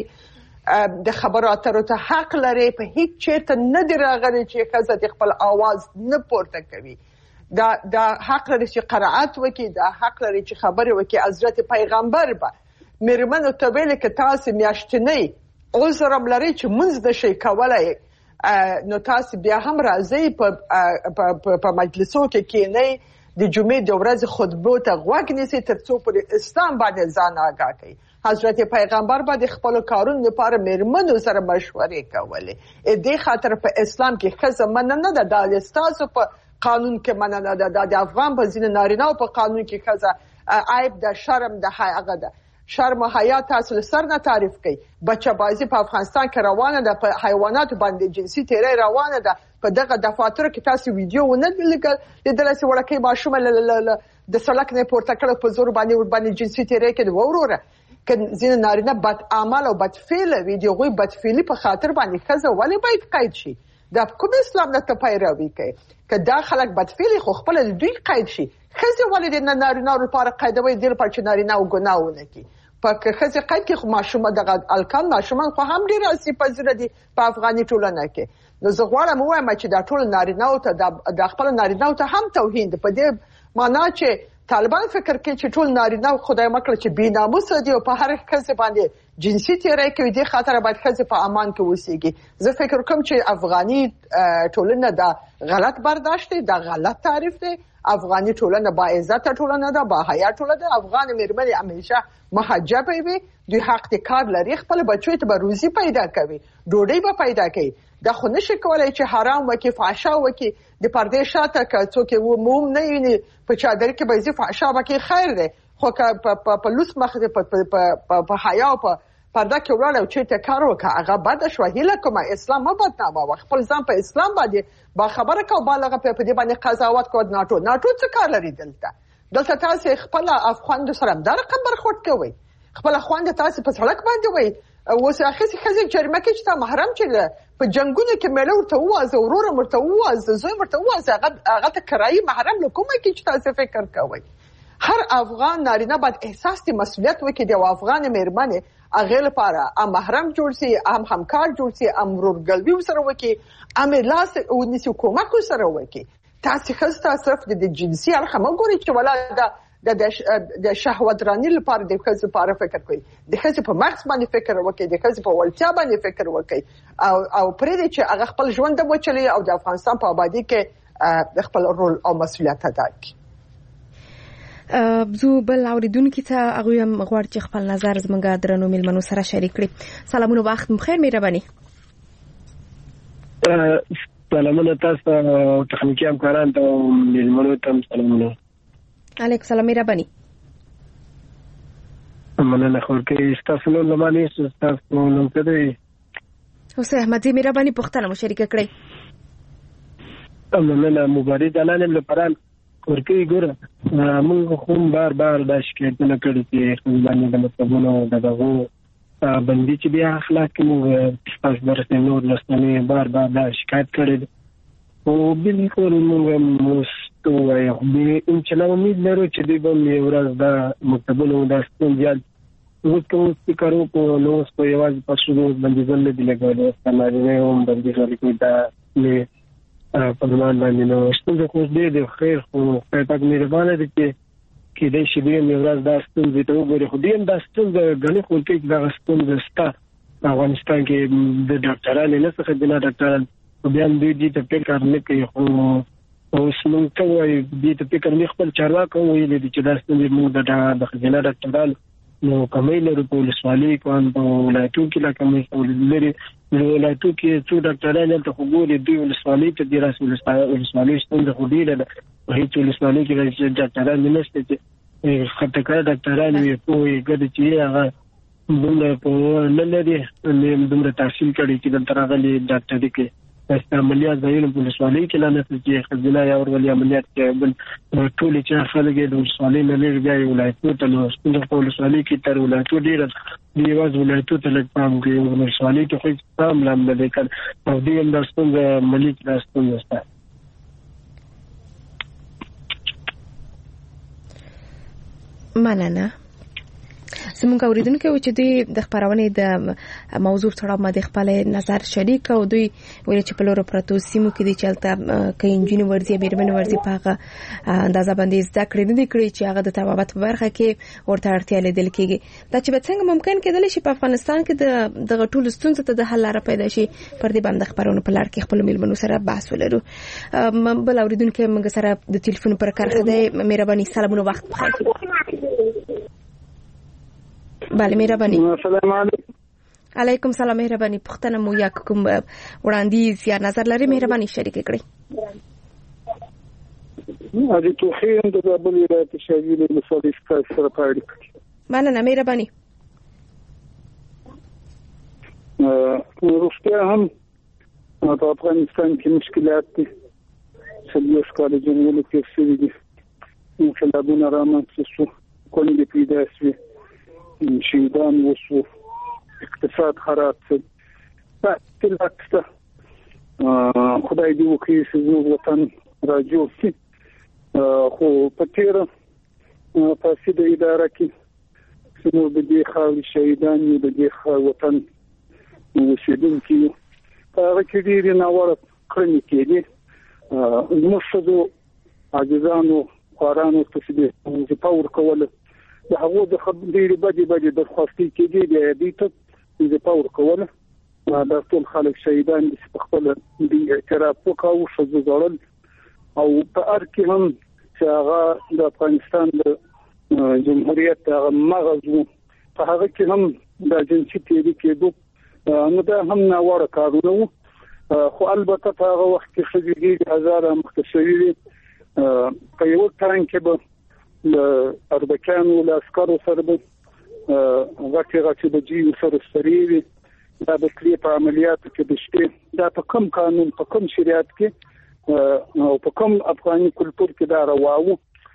د خبرو اترو ته حق لري. په هیڅ چیرته نه دی راغلی چې ښځه د خپل آواز نه پورته کوي. دا دا حق لري چې قرائت وکړي، دا حق لري چې خبرې وکړي. حضرت پیغمبر به مېرمنو ته ویل که تاسو میاشتنی عذر هم لرئ چې مونځ نشئ کولی، نو تاسو بیا هم راځئ په مجلسو کې کښېنئ، د جمعې د ورځې خطبو ته غوږ نیسئ تر څو پورې اسلام باندې ځان آګاه کړئ. حضرت پیغمبر به د خپلو کارونو لپاره مېرمنو سره مشورې کولې. دې خاطر په اسلام کې ښځه منع نه ده. دا ستاسو په قانون کې منع نه ده، دا د افغان په ځینې نارینه‌و په قانون کې ښځه عیب ده، شرم ده، هغه ده. شرم و حیا تاسو له سر نه تعریف کوي. بچه بازی په افغانستان کې روانه ده، په حیواناتو باندې جنسي تیری روانه ده. په دغه دفاترو کې تاسو ویډیو ونه لیدله چې وړکۍ ماشومه د سړک نه پورته کړه په زور باندې ورباندې جنسي تیری کوي. وروره که ځینې نارینه بد عمل او بدفعله وي، د هغوی بدفعلي په خاطر باندې ښځه ولې باید قید شي؟ دا کوم اسلام نه ته پیروي کوي؟ که دا خلک بدفعلي خو خپله د دوی قید شي. ښځې ولې د نارینه‌و لپاره قیدوي؟ دې لپاره چې نارینه ګناه ونه کړي. په ښځې قید کې خو ماشومه دغه الکان ماشومان خو هم ډېر آسیب پذیره دي په افغاني ټولنه کې. نو زه غواړم ووایم چې دا ټول نارینه‌و ته د خپلو نارینه‌و ته هم توهین ده، په دې معنا چې طالبان فکر کوي چې ټول نارینه خدای مکړه چې بې ناموسه دي او په هر ښځه باندې جنسي تیری کوي. دې خاطر باید ښځې په امان کې اوسېږي. زه فکر کوم چې افغاني ټولنه دا غلط برداشت دی، دا غلط تعریف دی. افغاني ټولنه با عزت ټولنه ده، با حیا ټولنه ده. افغان مېرمنې همیشه محجبه وي، دوی حق د کار لري، خپل بچو ته به روزي پیدا کوي، ډوډۍ به پیدا کوي. دا خو نشي کولای چې حرام وکړي، فحشا وکړي. د پردې شاته که څوک موم نه ویني په چادر کې به ځي فحشا وکړي، خیر دی. خو که په لوس مخ په حیا او په پرده کې ولاړ او چېرته کار وکړه هغه بده شوه. هیله کومه اسلام مه بدناموه، خپل ځان په اسلام باندې باخبره کوه، بالغه په دې باندې قضاوت کوه. ناټو ناټو څه کار لري دلته؟ دلته تاسو خپل افغان سره دا رقم برخورد کوئ، خپل خوند تاسو په سړک باندې وای. اوس اخیسي خزي جرمه کې چې تا محرم چې په جنگونو کې مېله ورته وازه، ورور ورته وازه، زوی ورته وازه، هغه هغه ته کرایي محرم له کومه کې چې تاسو فکر کوئ. هر افغان نارینه باید احساس د مسؤلیت وکړي. د افغان مېرمنې هغې لپاره ام محرم جوړ سي، ام همکار جوړ سي، ام ورورګلوي ورسره وکړي، ام لاس ونیسي، کومک ورسره وکړي. تاسو ښځو ته صرف د جنسي اړخه مه ګورئ چې ولا د شهوتراني لپاره د ښځو لپاره فکر کوئ. د ښځې په مغز باندې فکر وکړئ، د ښځې په وړتیا باندې فکر وکړئ او او پرېږدئ چې هغه خپل ژوند وچلوي او د افغانستان په ابادۍ کې خپل رول او مسؤلیت ادا کړي. زه بل اوریدونکي ته هغوی هم غواړي چې خپل نظر زموږ درنو مېلمنو سره شریک کړي. سلامونه، وخت بخیر. مهرباني. سلامونه تاسو او تخنیکي همکاران ته او مېلمنو ته سلامونه. علیکم سلام. مهرباني. مننه. خورکې ستاسو نوم لمانې ستاسو نوم څه دی؟ حسین احمدي. مهرباني پوښتنه مو شریکه کړئ. مننه. مبارک دلانم لپاره ورکی ګوره موږ هم بار بار دا شکایتونه کړي چې خلک د مطلبونو دغه بندي چې بیا اخلاق کې موږ تاسو درته نور لسنه بار بار دا شکایت کړي او بالکل موږ مستوي به ان شاء الله امید لرو چې دوی به ورځ دا مطلبونو دا ستونزې اوس کوم فکرو په نو څه یوازې پښتو باندې ځل دي لګول ستناري هم باندې ځل دا نه پرمان باندې نو ستاسو خو دې د خیر خو په پاک مهربانه دي چې کې دې شی دې میراث دا ستاسو ته وګوري خو دې هم دا ستاسو غني خو کې دا ستاسو ستا افغانستان کې د ډاکټرانو نه څخه د ډاکټرانو بیا دې دې ته فکر نه کوي خو اوس موږ ته وایي دې ته فکر نه خپل چارواکو ویل دي چې دا ستاسو موږ د خزانه ډاکټرانو نو کومې لري په ولسوالۍ کوم په ولایتو کې لا کومې لري نو ولایتو کې څو ډاکټران ته خبرې دوی ولسوالۍ ته دی راسي ولسوالۍ څنګه خبرې ده په هیڅ ولسوالۍ کې ډاکټران نشته چې خطکار ډاکټران وي په ګډ چې هغه دومره په نه لري دومره تحصیل کړي چې د ترغلي ډاکټري کې است عملیات ځایونه په ولسوالۍ کې لا نه چې خزانه یا ورولي عملیات کې بل ټول چې خلک د ولسوالۍ نه لري بیا ولایتو ته نو څنګه په ولسوالۍ کې تر ولایتو ډیر دی واز ولایتو ته لږ پام کوي ولسوالۍ ته خو پام لام نه دی کړ او دې هم د ستونزې ملي تاسو ته مننه. زموږ اوریدونکو چې دوی د خبرونې د موضوع سره ما د خپل نظر شریک او دوی ویل چې په لور پروتو سیمو کې د چلته کې انجینر ورزي بیرمن ورزي پاغه اندازه باندې زده کړې نه دي کړې چې هغه د تبابت په برخه کې ورته اړتیا لیدل کېږي. دا چې څنګه ممکن کېدل شي په افغانستان کې د د غټول ستونزې ته د حل لاره پیدا شي پر دې باندې خبرونه په لړ کې خپل میلمنو سره بحث ولرو. بل اوریدونکو موږ سره د ټلیفون پر کار خدای مهرباني سلامونه وخت بخیر. بله مهرباني. السلام علیکم. علیکم سلام مهرباني. پښتنه مو یا کوم وړاندیز یا نظر لري مهرباني شریک کړئ. اځي توخین د بل ولایت شاګیل مسالې سره پاړی کړي. مننه مهرباني. روغتیا هم په افغانستان کې مشکلات دي. سلیوس کال جنوب کې څه دي؟ انقلابونه رامنځته شو، کونډې پیدا شوې، شیدان وشو، اقتصاد خراب شو. تل اکسته خدای دې وکړي چې زموږ وطن راجوړ شي. خو په تېره فاسده اداره کې زموږ د دې خاورې شهیدان یو، د دې وطن اوسېدونکي یو، په هغه کې ډېرې ناوړه کړنې کېدې. زموږ ښځو عاجزانو خوارانو ته چې وظیفه ورکوله، د هغو د ډېرې بدې بدې درخواستې کېدې، بیا دوی ته وظیفه ورکوله. دا ټول خلک شهیدان دي چې په خپله دوی اعتراف وکړو، ښځو ځړل. او په هر کې هم چې هغه د افغانستان د جمهوریت هغه مغز و، په هغه کې هم د جنسي تېري کېدو، نو دا هم ناوړه کارونه وو. خو البته په هغه وخت کې ښځې ډېرې هزاره مخته شوې وې. په یوه ټانک کې به له اربکیانو له عسکرو سره به غټې غټې بجې ورسره سپرې وې. دا به تلې په عملیاتو کې د شپې. دا په کوم قانون، په کوم شریعت کې او په کوم افغاني کلتور کې دا روا وو؟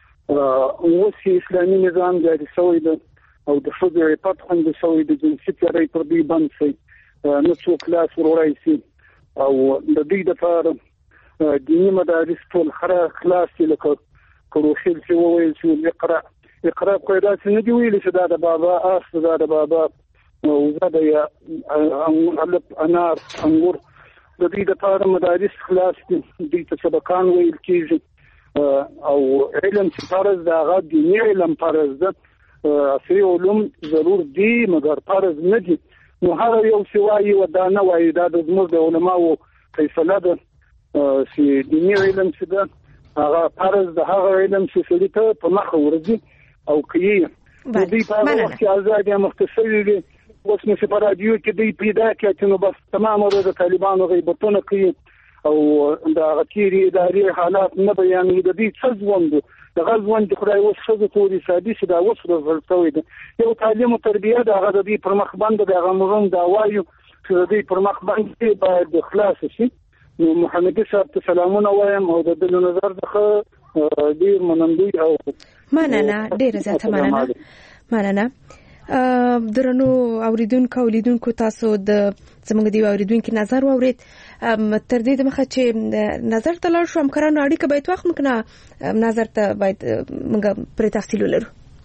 اوس اسلامي نظام جاري شوی دی او د ښځو عفت خوندي شوی دی، جنسي تېری پر دوی بند شي، نه څوک لاس وروړی شي. او د دوی دپاره دیني مدارس ټول خلاص دي، لکه کروخیل چې وویل چې اقرا اقرا خو یې داسې نه دي ویلي چې دا د بابا آس، دا د بابا وزه د یا الف انار انګور. د دې لپاره مدارس خلاص دي، دوی ته سبقان ویل کېږي. او علم چې فرض ده هغه دیني علم فرض ده. عصري علوم ضرور دي مګر فرض نه دي. نو هغه یو څه وایي و دا نه وایي، دا د زموږ د علماو فیصله ده چې دیني علم چې ده هغه فرض ده، هغه علم چې سړي ته په مخه ورځي او کوي. دوی په هغه وخت کې ازادي مختصري دي. اوس نو چې په رادیو کې دوی پیدا کړي نو بس تمام ورځ د طالبانو غیبتونه کوي او د هغه تېرې ادارې حالات نه بیانوي. د دوی څه ژوند و؟ دغه ژوند د خدای اوس ښځو ته ورسادي چې دا اوس روزل شوی دی. یو تعلیم او تربیه د هغه د دوی پر مخ باندې د هغه موږ دا وایو چې د دوی پر مخ باندې باید خلاص شي. نو محمدي صاحب ته سلامونه وایم او د دې نظر څخه ډېر منندوی او مننه، ډېره زیاته مننه. مننه درنو اوریدونکو اولیدونکو، تاسو د زموږ دی اوریدونکو نظر واورید. تر دې دمخه چې نظر ته لاړ شو، همکارانو اړیکه باید واخ مکنه نظر ته باید موږ پر تفصیل ولرو.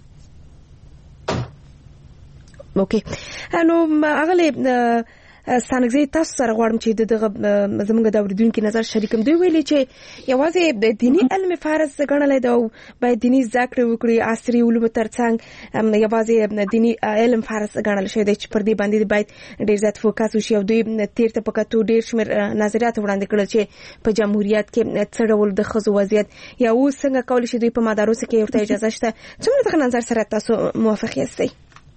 اوکې نو اغله سانګزي تاسو سره غواړم چې دغه زموږ د اوریدونکو نظر شریکم. دوی ویلي چې یوازې د دینی علم فرض ګڼل دی او باید دینی ذکر وکړي، عصري علوم ترڅنګ یوازې دینی علم فرض ګڼل شوی دی چې پر دې باندې باید ډېر زیات فوکس وشي. او دوی تیر ته پکاتو ډېر شمېر نظریات وړاندې کړل چې په جمهوریت کې څه ډول د ښځو وضعیت یا اوس څنګه کولی شي دوی په مدارسو کې ورته اجازه شته. څومره دغه نظر سره تاسو موافق یاستئ؟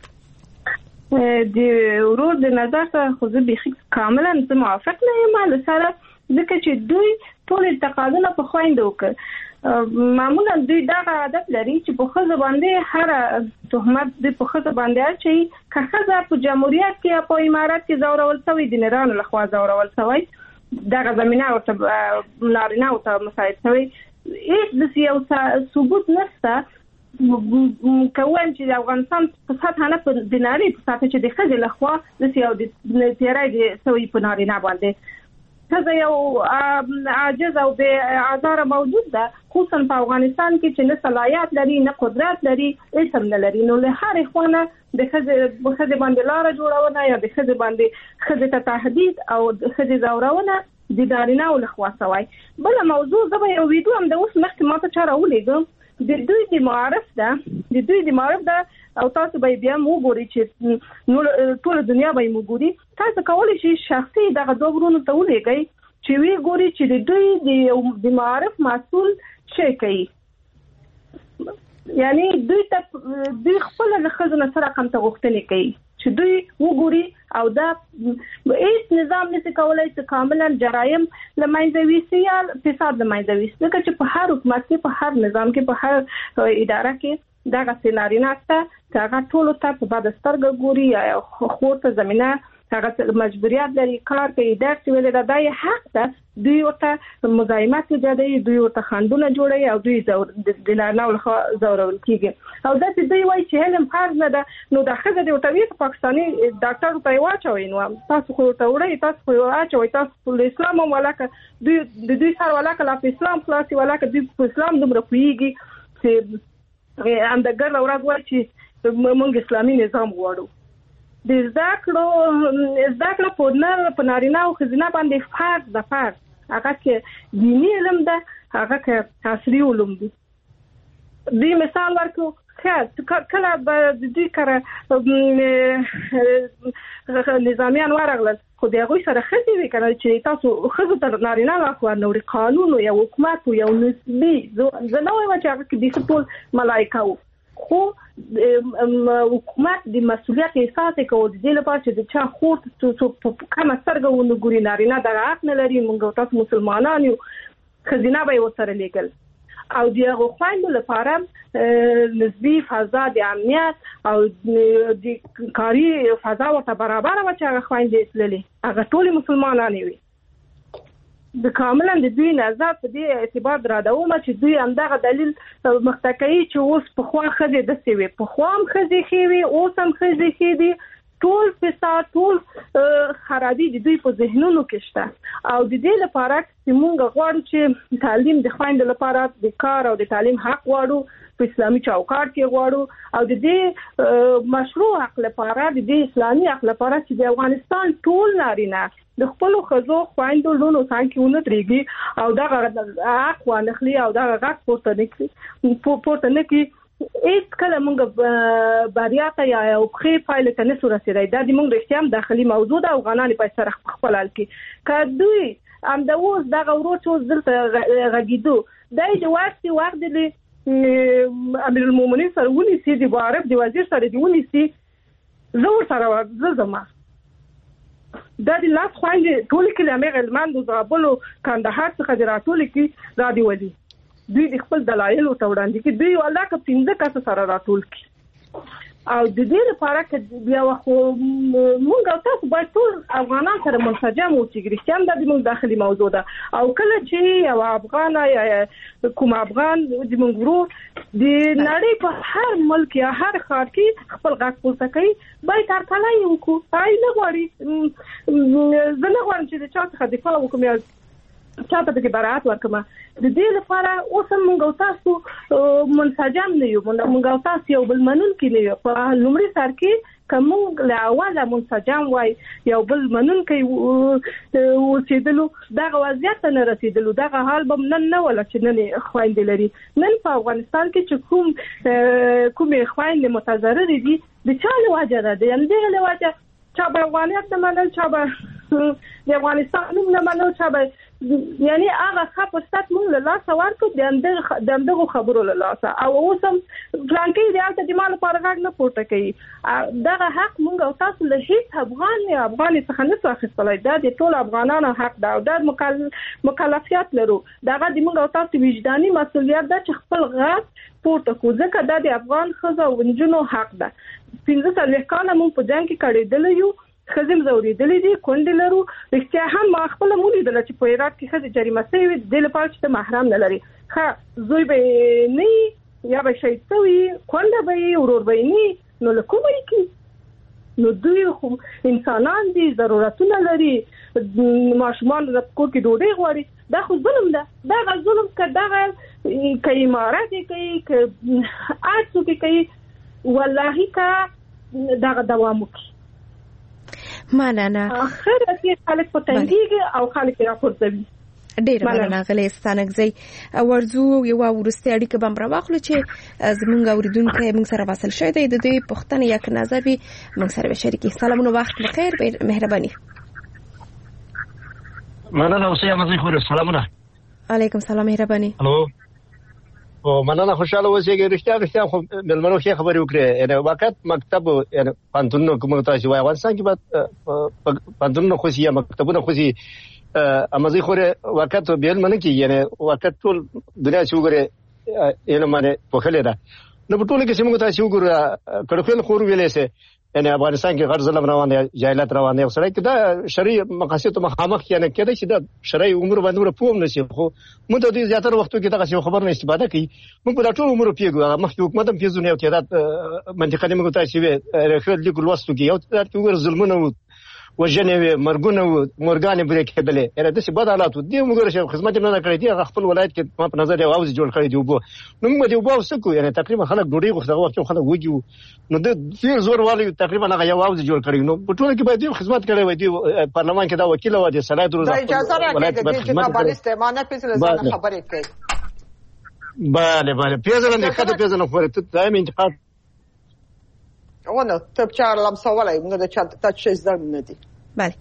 د ورور د نظر سره خو زه بيخي کاملا زه موافق نه یم سره، ځکه چې دوی ټول تقاضا په خويندو وکړ. معمولا دوی دا عادت لري چې په خزه باندې هر تهمت د په خزه باندې اچي، که خزه په جمهوریت کې یا په امارات کې زورول شوی د نرانو لخوا زورول شوی، دغه زمينه او نارینه او ته مساعد شوی، هیڅ د یو ثبوت نشته کوم چې د افغانستان په سطح نه په دیناري په سطح چې د خځې لخوا د سیاو د تیرای د سوي په نارینه باندې ښځه یو عاجز او بې آزاره موجود ده، خصوصا په افغانستان کې چې نه صلاحیت لري نه قدرت لري، هیڅ هم نه لري. نو له هرې خوا نه د ښځې ښځې باندې لاره جوړونه یا د ښځې باندې ښځې ته تهدید او د ښځې ځورونه د نارینه‌و لخوا سوی. بله موضوع زه به یو ویډیو هم د اوس مخکې ما ته چا راولېږم، د دوی د معارف ده د دوی د معارف ده او تاسو به بیا مو ګورئ چې نو ټول دنیا به مو ګوري. تاسو کولی شئ شخصي دغه دوه ورونو ته ولېږئ چې وی ګوري چې د دوی د معارف مسؤل څه کوي، یعنی دوی ته دوی خپل له ښځو نه سره کوم ته غوښتنې کوي چې دوی وګوري او دا هیڅ نظام نشي کولای چې کاملا جرایم له منځه یوسي یا فساد له منځه یوسي، ځکه چې په هر حکومت کې په هر نظام کې په هر اداره کې دغه سیناري نشته چې هغه ټولو ته په بده سترګه ګوري یا خور ته زمینه هغه مجبوریت لري کار کوي. درس ویل دا د حق ده، دوی ورته مزاحمت کوي، دوی ورته خندونه جوړوي او دوی د نارینه‌و لخوا ځورول کیږي. او دا چې دوی وایي چې علم فرض نه ده، نو دا ښځه دې ورته وایي پاکستاني ډاکټر ته یې واچوئ، نو تاسو خو ورته وړئ، تاسو خو یې واچوئ، تاسو له اسلام هم ولاکه دوی د دوی سره ولاکه لا په اسلام خلاصي ولاکه دوی په اسلام دومره پوهېږي چې همدګر ورځ وایي چې موږ اسلامي نظام غواړو. د زده کړو زده کړه په نر په نارینه او ښځینه باندې فرق ده، فرق هغه کې دیني علم ده، هغه کې عصري علوم دي. دوی مثال ورکړو کله به د دوی کره نظامیان ورغلل خو د هغوی سره ښځې وي که نه چې تاسو ښځو ته نارینه لاس ورنوړي، قانون یا حکومت و یو نسبي، زه نه وایم چې هغه کې دې ټول ملایکه وو، خو حکومت د مسؤلیت احساس کوي د دې لپاره چې د چا خور ته په کومه سترګه ونه ګوري، نارینه دغه حق نه لري، موږ تاسو مسلمانان یو، ښځینه به یې ورسره لیږل او د هغو خویندو لپاره نسبي فضا د امنیت او د کاري فضا ورته برابره وه چې هغه خویندې تللې، هغه ټولې مسلمانانې وي. د کاملا د دوی نظر په دې اعتبار درادوم چې دوی همدغه دلیل مخته کوي چې اوس پخوا ښځې داسې وي، پخوا هم ښځې ښې وي، اوس هم ښځې ښې دي، ټول فساد ټول خرابي د دوی په ذهنونو کې شته. او د دې لپاره چې موږ غواړو چې تعلیم د خویندو لپاره د کار او د تعلیم حق غواړو، په اسلامي چوکاټ کې غواړو، او د دې مشروع حق لپاره د دې اسلامي حق لپاره چې د افغانستان ټول نارینه د خپلو ښځو خویندو لونو څنګ کې ونه درېږي او دغه حق وانخلي او دغه غږ پورته نه کړي پورته نه کړي، هیڅ کله موږ بریا ته یا یو ښې پایلې ته نشو رسېدی. دا د موږ رښتیا هم داخلي موضوع ده، افغانان یې باید سره خپل حل کړي. که دوی همدا اوس دغه ورور چې اوس دلته غږېدو دی د وخت وخت د امیرالمؤمنین سره ونیسي، د معارف د وزیر سره دې ونیسي، زه ورسره زه ځم. دا د لاس خویندې ټولې کړي، همېغه هلمند و زابل و کندهار څخه دې راټولې کړي، را دې ولي دوی د خپل دلایل ورته وړاندې کړي، دوی ولاکه پنځه کسه سره راټول کړي. او د دې لپاره که بیا خو موږ او تاسو باید ټول افغانان سره منسجم اوسېږو، رښتیا هم دا زموږ داخلي موضوع ده. او کله چې یو افغان یا کوم افغان زموږ ورور د نړۍ په هر ملک یا هر ښار کې خپل غږ پورته کوي، باید هرکلی یې وکړو. هغوی نه غواړي، زه نه غواړم چې د چا څخه دفاع وکړم یا چاته پکې براعت ورکړم. د دې لپاره اوس هم موږ او تاسو منسجم نه یو، موږ او تاسو یو بل منونکي نه یو. په لومړي سر کې که موږ له اوله منسجم وای، یو بل منونکی اوسېدلو، دغه وضعیت ته نه رسېدلو، دغه حال به نن نه وله چې نن خویندې لري. نن په افغانستان کې چې کوم کومې خویندې متضررې دي، د چا له وجه ده؟ د همدغې له وجه چا به افغانیت نه منل، چا به د افغانستان نوم نه منل، چا به یعنی هغه ښه فرصت موږ له لاسه ورکړو د همدغو خبرو له لاسه. او اوس هم فلانکۍ دی هلته د ما لپاره غږ نه پورته کوي. دغه حق موږ او تاسو له هېڅ افغان یا افغانې څخه نشو اخیستلی، دا د ټولو افغانانو حق ده او دا مکلفیت لرو. دغه د موږ او تاسو وجداني مسؤلیت ده چې خپل غږ پورته کړو، ځکه دا د افغان ښځو او نجونو حق ده. پنځه څلوېښت کاله موږ په جنګ کې کړېدلی یو، ښځې هم ځورېدلې دي، کونډې لرو. رښتیا هم ما خپله ولیدله چې په هرات کې ښځې جریمه شوې وي د دې لپاره چې ته محرم نه لري. ښه زوی به یې نه وي یا به شهید شوي، کونډه به یې، ورور به یې نه وي، نو له کومه یې کړي؟ نو دوی خو انسانان دي، ضرورتونه لري. ماشومان د کور کې ډوډۍ غواړي دا خو ظلم ده. دا غ ظلم که دغه که امارات کوي که هر څوک کوي والله که دغه دوام وکړي. مننه. خیر چې خلک په تنګیږي او خلک راپورځوي. ډیر مننه غلې ستانګزي ورزو یو ورسته اړیکه بم راوخلو چې زمونږ اوریدونکو موږ سره وصل شوی دی د دې پښتنه یک نظر به موږ سره شریکي. سلامونه وخت بخیر مهرباني. مننه اوسه مزي خور سلامونه. علیکم سلام مهرباني. الو او مننه خوشاله اوسئ رښتیا رښتیا خو بلمنو ښه خبرې وکړې یعنی وخت مکتب یعنی پانتونو کوم تاسو وایي افغانستان کې بعد پانتونو خو سي مکتبونه خو سي امازي خوره وخت بیل منه کی یعنی وخت ټول دنیا چې وګوره علم باندې په خله ده نو په ټول کې چې موږ تاسو وګوره کړکل خور ویلې سه یعنی افغانستان کې غیر ظلم روان دي جاهلیت روان دي سره کې دا شرعي مقاصد مخامخ یعنی کېده چې دا شرعي امور باندې پوم نشي خو موږ د دې زیاتره وختو کې دا خبر نه استفاده کوي موږ په ټول امور پیګو مخکې حکومت هم پیژنې او کې دا منطقه موږ تاسو وی رخصت لیکل واسطو کې یو دا وګور ظلمونه وجنوي مرګونه مورګان بریک کېدلې یره د څه بد حالات دي موږ شو خدمت نه کړې دي خپل ولایت کې ما په نظر یو اوس جوړ کړی دی وبو نو موږ دی وبو وسکو یعنی تقریبا خلک ډوډۍ غوښتل وخت خلک وګیو نو د ډیر زور والی تقریبا هغه یو اوس جوړ کړی نو په ټول کې باید خدمت کړی وای دی پارلمان کې دا وکیل و دي صلاحیت روزه اجازه راکړئ د جناب علي استعمانه په ځان خبرې کوي. bale bale پیژنه نه کده پیژنه خو ته دایم انتقاد ونه ته چار لم سوالای موږ د چا ته څه زده نه دي. بله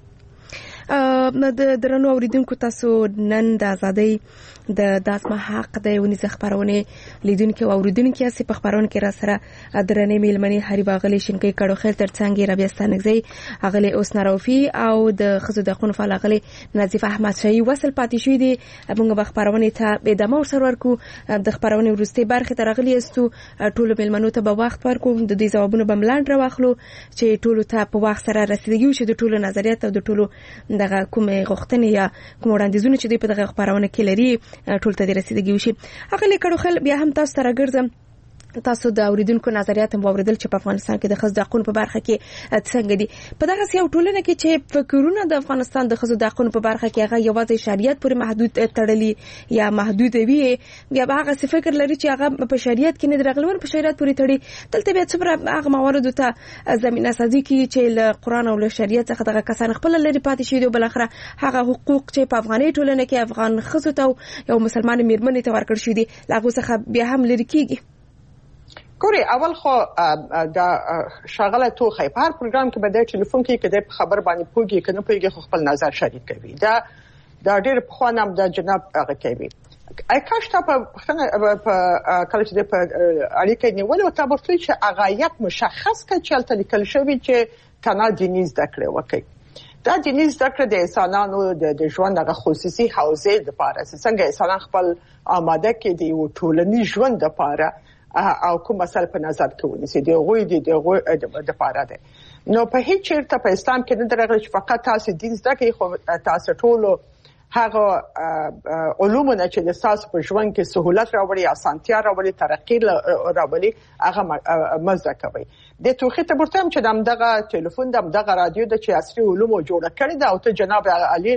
ا د درنو اوریدونکو تاسو نن د ازادۍ د داسمه حق د ونیز خبرونه لیدونکو او اوریدونکو چې په خبرونه کې را سره درنې میلمنې هری باغلی شینکې کړو خیر ترڅنګ ربیا ستانګزي اغلی اوس ناروفي او د خزو د خون فعال اغلی نظیف احمد شای وصل پاتې شوې دي موږ به خبرونه ته به د مور سره ورکو د خبرونه ورسته برخه ترغلی استو ټول میلمنو ته به وخت ورکو د دې جوابونه به ملاند راوخلو چې ټول ته په وخت سره رسیدګي وشي د ټولو نظریات او د ټولو دغه کومه غوښتنې یا کوم وړاندیزونه چې په دغه خبرونه کې لري ټول ته رسیدګي وشي. هغه لیکړو خل بیا هم تاسو سره ګرځم تاسو د اوریدونکو نظریات هم واوریدل چې په افغانستان کې د خزو د حقوقو په برخه کې څنګه دي. په دغه سیاو ټولنه کې چې فکرونه د افغانستان د خزو د حقوقو په برخه کې هغه یوازې شریعت پورې محدود تړلي یا محدود وي یا هغه څه فکر لري چې هغه په شریعت کې نه درغلون په شریعت پورې تړي دلته بیا څومره هغه موارد ته زمينه سازي کې چې له قران او له شریعت څخه دغه کسان خپل لري پاتې شي او بل اخره هغه حقوق چې په افغاني ټولنه کې افغان خزو ته یو مسلمان میرمنې ته ورکړ شي دي لاغه څخه بیا هم لري کیږي. ګوري اول خو دا شغله توخی په هر پروګرام کې به د ټلیفون کې کده خبر باندې پوګي کنه پوګي خو خپل نظر شریک کوي دا دا ډېر په خوانم د جناب هغه کوي اي کاش ته په په کله چې په اړیکې نیول او تاسو چې اغایت مشخص کړي چې تل لیکل شوی چې کنا دیني زده کړې وکړي دا دیني زده کړې د انسانانو د ژوند د خصوصي حوزې لپاره څنګه انسان خپل آماده کې دی او ټولنی ژوند لپاره او کوم مسل په نظر کې ونیسي دی غوي دی د غوي د پاره ده نو په هیڅ چیرته په اسلام کې نه درغلی چې فقط تاسو دین زده کوي خو تاسو ټول هغه علوم نه چې د تاسو په ژوند کې سہولت راوړي اسانتیا راوړي ترقی راوړي هغه مزه کوي د توخی ته ورته چې دغه ټلیفون دغه رادیو د چې عصري علوم جوړ کړی دا او ته جناب علي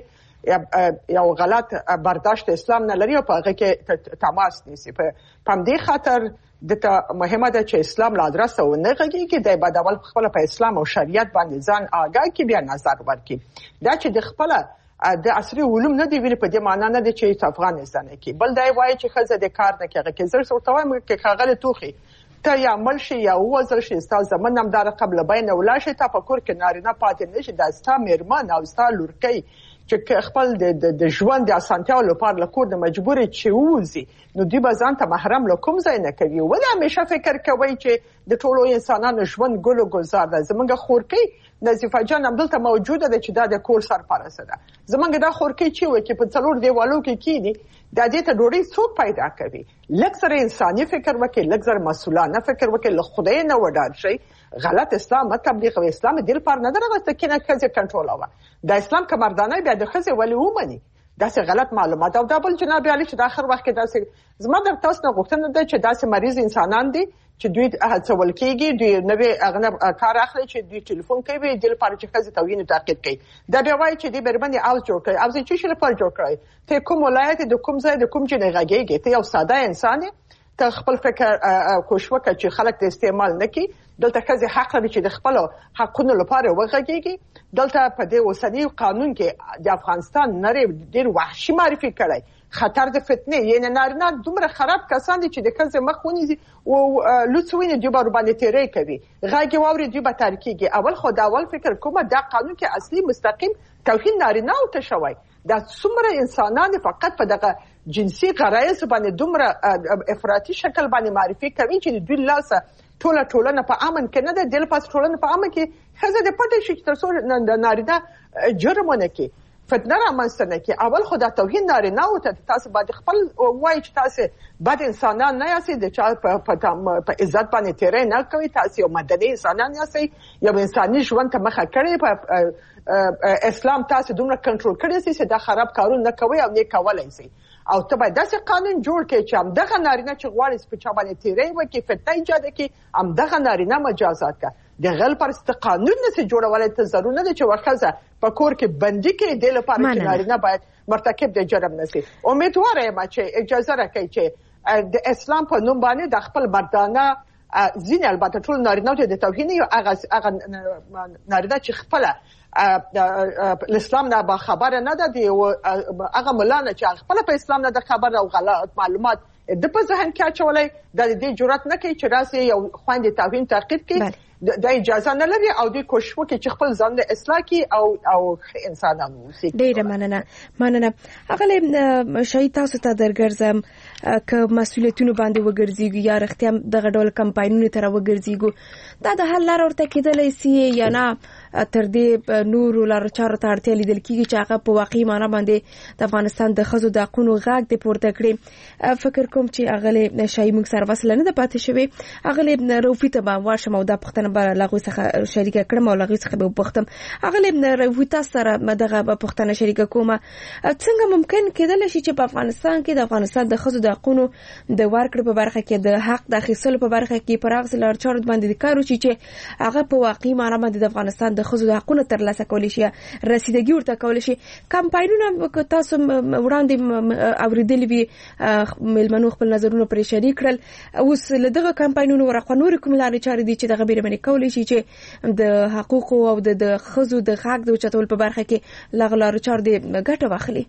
یو غلط برداشت اسلام نه لري او په هغه کې تماس نیسي په پم دې خاطر دته مهمه ده چې اسلام لا درسه و نه غږیږي د بدول خپل په اسلام او شریعت باندې ځان آگاه کی بیا نظر ورکړي دا چې د خپل د عصري علوم نه دی ویل په دې معنی نه دی چې افغانستان کې بل دی وایي چې خزه د کار نه کوي کې زر څه وایم کې خاغله توخي ته یا ملشي یا وزر شي استاد زمون هم دار قبل بین ولاشه ته په کور کې نارینه پاتې نشي د استا میرمن او استا لورکي چې خپل د د ژوند د اسانتیا لپاره لکور د مجبورې چې وځي نو دی به ځان ته محرم لکوم ځای نه کوي ولا همیشه فکر کوي چې د ټولو انسانانو ژوند ګل او گلزار ده زمونږ خورکی نظیفه جان هم دلته موجوده ده چې دا د کور سرپرسته ده زمونږ دا خورکی چې وي چې په څلور دیوالو کې کیدی د دې ته ډوړې څوک پیدا کوي لکسر انساني فکر وکړي لکسر مسؤلانه فکر وکړي له خدای نه وډار شي غلط اسلام تبلیغ او اسلام دل پر نه درغسته کینه کزه کنټرول او د اسلام کمردانه بیا د خزه ولی ومني داسې غلط معلومات او دا بل جناب علي چې د اخر وخت کې داسې زما د تاسو نه غوښتنه ده چې داسې مریض انسانان دي چې دوی هڅول کېږي دوی نوې اغنه کار اخلي چې دوی ټلیفون کوي د لپاره چې ښځې توهین تعقیب کوي دا بیا وایي چې د بربندې اوس جوړ کړي اوس چې شي لپاره جوړ کړي ته کوم ولایت د کوم ځای د کوم جنې غږیږي ته یو ساده انسان ته خپل فکر کوښښ وکړه چې خلک د استعمال نکړي دلته ښځې حق لري چې د خپل حقونو لپاره وغږیږي دلته په دې اوسنی قانون کې د افغانستان نری ډیر وحشي معرفي کړی خطر د فتنې یعنی نارینه دومره خراب کسان دي چې د ښځې مخ ونیسي او لوڅوینه دوی به باندې تیری کوي غږی واوري دوی به ترکیږي اول خو دا اول فکر کومه دا قانون کې اصلي مستقیم توهین نارینه او ته شوی دا څومره انسانان فقط په دغه جنسي غرایز باندې دومره افراطي شکل باندې معرفي کوي چې دوی لاسه ټوله ټولنه په امن کې نه ده د پاس ټولنه په امن کې ښځه د پټې شي تر څو د نارینه جرم ونه کوي فتنه رامنځته نه کوي اول خو دا توهین نارینه او تاسو باید خپل وایي چې تاسو بد انسانان نه یاست د چا په عزت باندې تیری نه کوي تاسو یو مدني انسانان یاست یو انساني ژوند ته مخه کړی په اسلام تاسو دومره کنټرول کړی چې دا خراب کارونه نه کوي او نه کولای شي او ته باید داسې قانون جوړ کړي چې هم دغه نارینه چې غواړي په چا باندې تیری وکړي فتنه ایجاد کړي هم دغه نارینه مجازات کړي د غل پر است قانون نشي جوړولای ته ضروري نه چې وخزه په کور کې بندي کې د لپاره چې نارینه باید مرتکب د جرم نشي امیدواره یم چې اجازه راکړي چې د اسلام په نوم باندې د خپل مردانه ځین البته ټول نارینه ته د توهین یو هغه هغه نارینه چې خپل اسلام نه با خبره نه ده دی هغه مولانا چې خپل په اسلام نه د خبر او غلط معلومات د په ذهن کې اچولای د دې جرأت نه کوي چې راسي یو خويندې توهین تعقیب کوي د اجازه نه لري او د کوښښ وکړي چې خپل ځان د اصلاح کوي او او انسانانو وسی ډیره مننه مننه هغه شهید تاسو ته درګرځم ک مسؤلیتونو باندې وګرځيږي یا رښتیا دغه ډول کمپاینونو تر وګرځيږي دا د حل لار ورته کېدلای سي یا نه تر دې نور لار چارو ته اړتیا لیدل کیږي چې هغه په واقعي معنی باندې د افغانستان د خزو د حقوقو غږ د پورته کړي فکر کوم چې هغه شای موږ سره وصل نه د پاتې شوی هغه روفي ته به ورشم او د پښتنه بر لغوي څخه شریک کړم او لغوي څخه به پښتم هغه روفي تاسو سره مدغه په پښتنه شریک کومه څنګه ممکن کېدل شي چې په افغانستان کې د افغانستان د خزو د حقوقو د ورکړې په برخه کې د حق د اخیستلو په برخه کې پراغ لار چارو باندې کار وشي چې هغه په واقعي معنی باندې د افغانستان د خزو د حقوقو ترلاسه کولی شي رسیدګي ورته کولی شي کمپاینونه تاسو وړاندې اوریدلې وي ملمنو خپل نظرونه پر شریک کړل اوس لدغه کمپاینونو ورخه نور کوم لارې چارې دي چې دغه بیره باندې کولی شي چې د حقوقو او د خزو د حق د چتول په برخه کې لغلار چار دي ګټه واخلي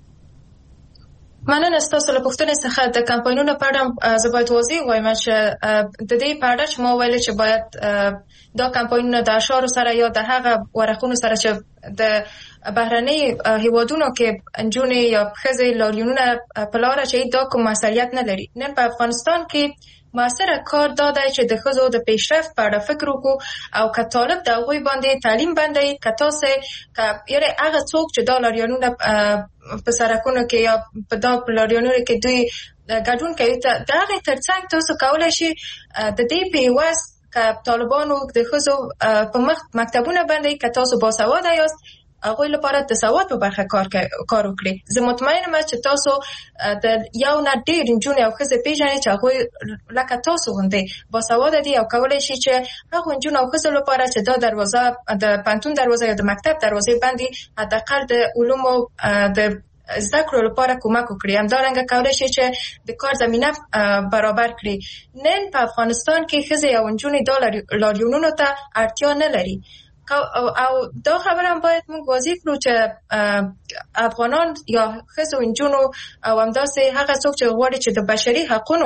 مننه ستاسو له پوښتنې څخه د کمپاینونو په اړه زه باید واضح وایم چې د دې په اړه چې ما ویل چې باید دا کمپاینونه د اشارو سره یا د هغه ورقونو سره چې د بهرني هیوادونو کې انجونې یا ښځې لاریونونه په لاره چې دا کوم مسؤلیت نه لري نن په افغانستان کې موثره کار دا دی چې د ښځو د پیشرفت په اړه فکر وکړو او که طالب د هغوی باندې تعلیم باندې که تاسو که یعنې هغه څوک چې دا لاریونونه په سرکونو کې یا په دا لاریونونو کې دوی ګډون کوي د هغې تر څنګ تاسو کولی شي د دې په عوض که طالبانو د ښځو په مخ مکتبونه باندې که تاسو باسواده یاست هغوی لپاره د سواد په برخه کار کار وکړي زه مطمئنه یم چې تاسو د یو نه ډېر نجونې او ښځې پیژنئ چې هغوی لکه تاسو غوندې باسواده دي او کولی شي چې هغو نجونو او ښځو لپاره چې دا دروازه د پوهنتون دروازه یا د مکتب دروازې باندې حداقل د علومو د زده کړو لپاره کومک وکړي همدارنګه کولی شي چې د کار زمینه برابر کړي نن په افغانستان کې ښځې او نجونې دا لاریونونو ته اړتیا نه لري او دا خبره هم باید موږ واضح کړو چې افغانان یا ښځو او نجونو او همداسې هغه څوک چې غواړي چې د بشري حقونو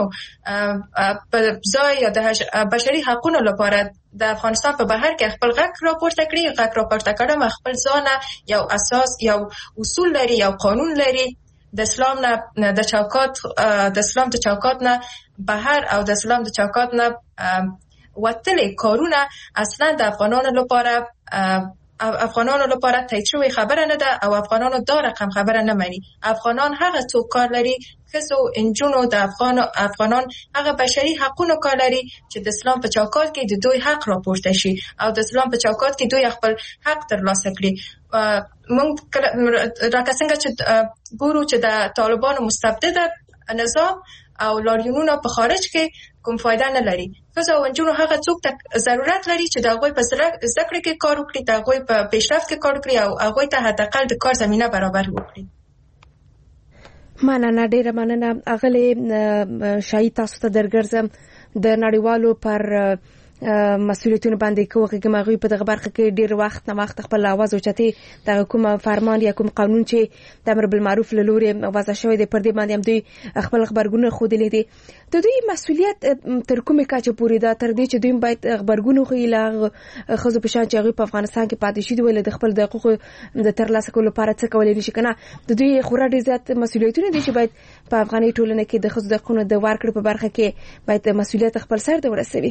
په ځای یا د بشري حقونو لپاره د افغانستان په بهر کې خپل غږ راپورته کړي غږ راپورته کړم خپل ځانه یو اساس یو اصول لري یو قانون لري د اسلام نه د چوکاټ د اسلام د چوکاټ نه بهر او د اسلام د چوکاټ نه وتلې کارونه اصلا د افغانانو لپاره افغانانو لپاره تایید شوی خبره نه ده او افغانانو دا رقم خبره نه مني. افغانان هغه څوک کار لري ښځو انجونو د افغان افغانان هغه بشري حقوقو کار لري چې د اسلام په چوکاټ کې د دوی حق راپورته شي او د اسلام په چوکاټ کې دوی خپل حق ترلاسه کړي. موږ راکه څنګه چې ګورو چې د طالبانو مستبد نظام او لاریونونه په خارج کې کوم فائدہ نه لري. ښځو او انجونو هغه څوک ته ضرورت لري چې د هغوی په زده کړې کې کار وکړي، د هغوی په پیشرفت کې کار وکړي او هغوی ته حداقل د کار زمینه برابر وکړي. مننه، ډیره مننه. اغلې شاهي تاسو ته درګرځم د نړیوالو پر مسؤلیتونه باندې کوغه کماغي په دغه برخه کې ډیر وخت نه وخت خپل आवाज اوچتي د کوم فرمان یا کوم قانون چې د امر بالمعروف له لوري وضع شوی دی پر دې باندې هم دوی خپل خبرګون خو دي دي د دوی مسؤلیت تر کومه کچه پوری ده تر دې چې دوی باید خبرګون خو لا خزو په شان چې په افغانستان کې پاتې شي ول د خپل د حقوق د ترلاسه کولو لپاره څه کولای نشي کنه. د دوی خورا ډیر زیات مسؤلیتونه دي چې باید په افغاني ټولنه کې د خزو د حقوقو د ورکړې په برخه کې باید مسؤلیت خپل سر ته ورسوي.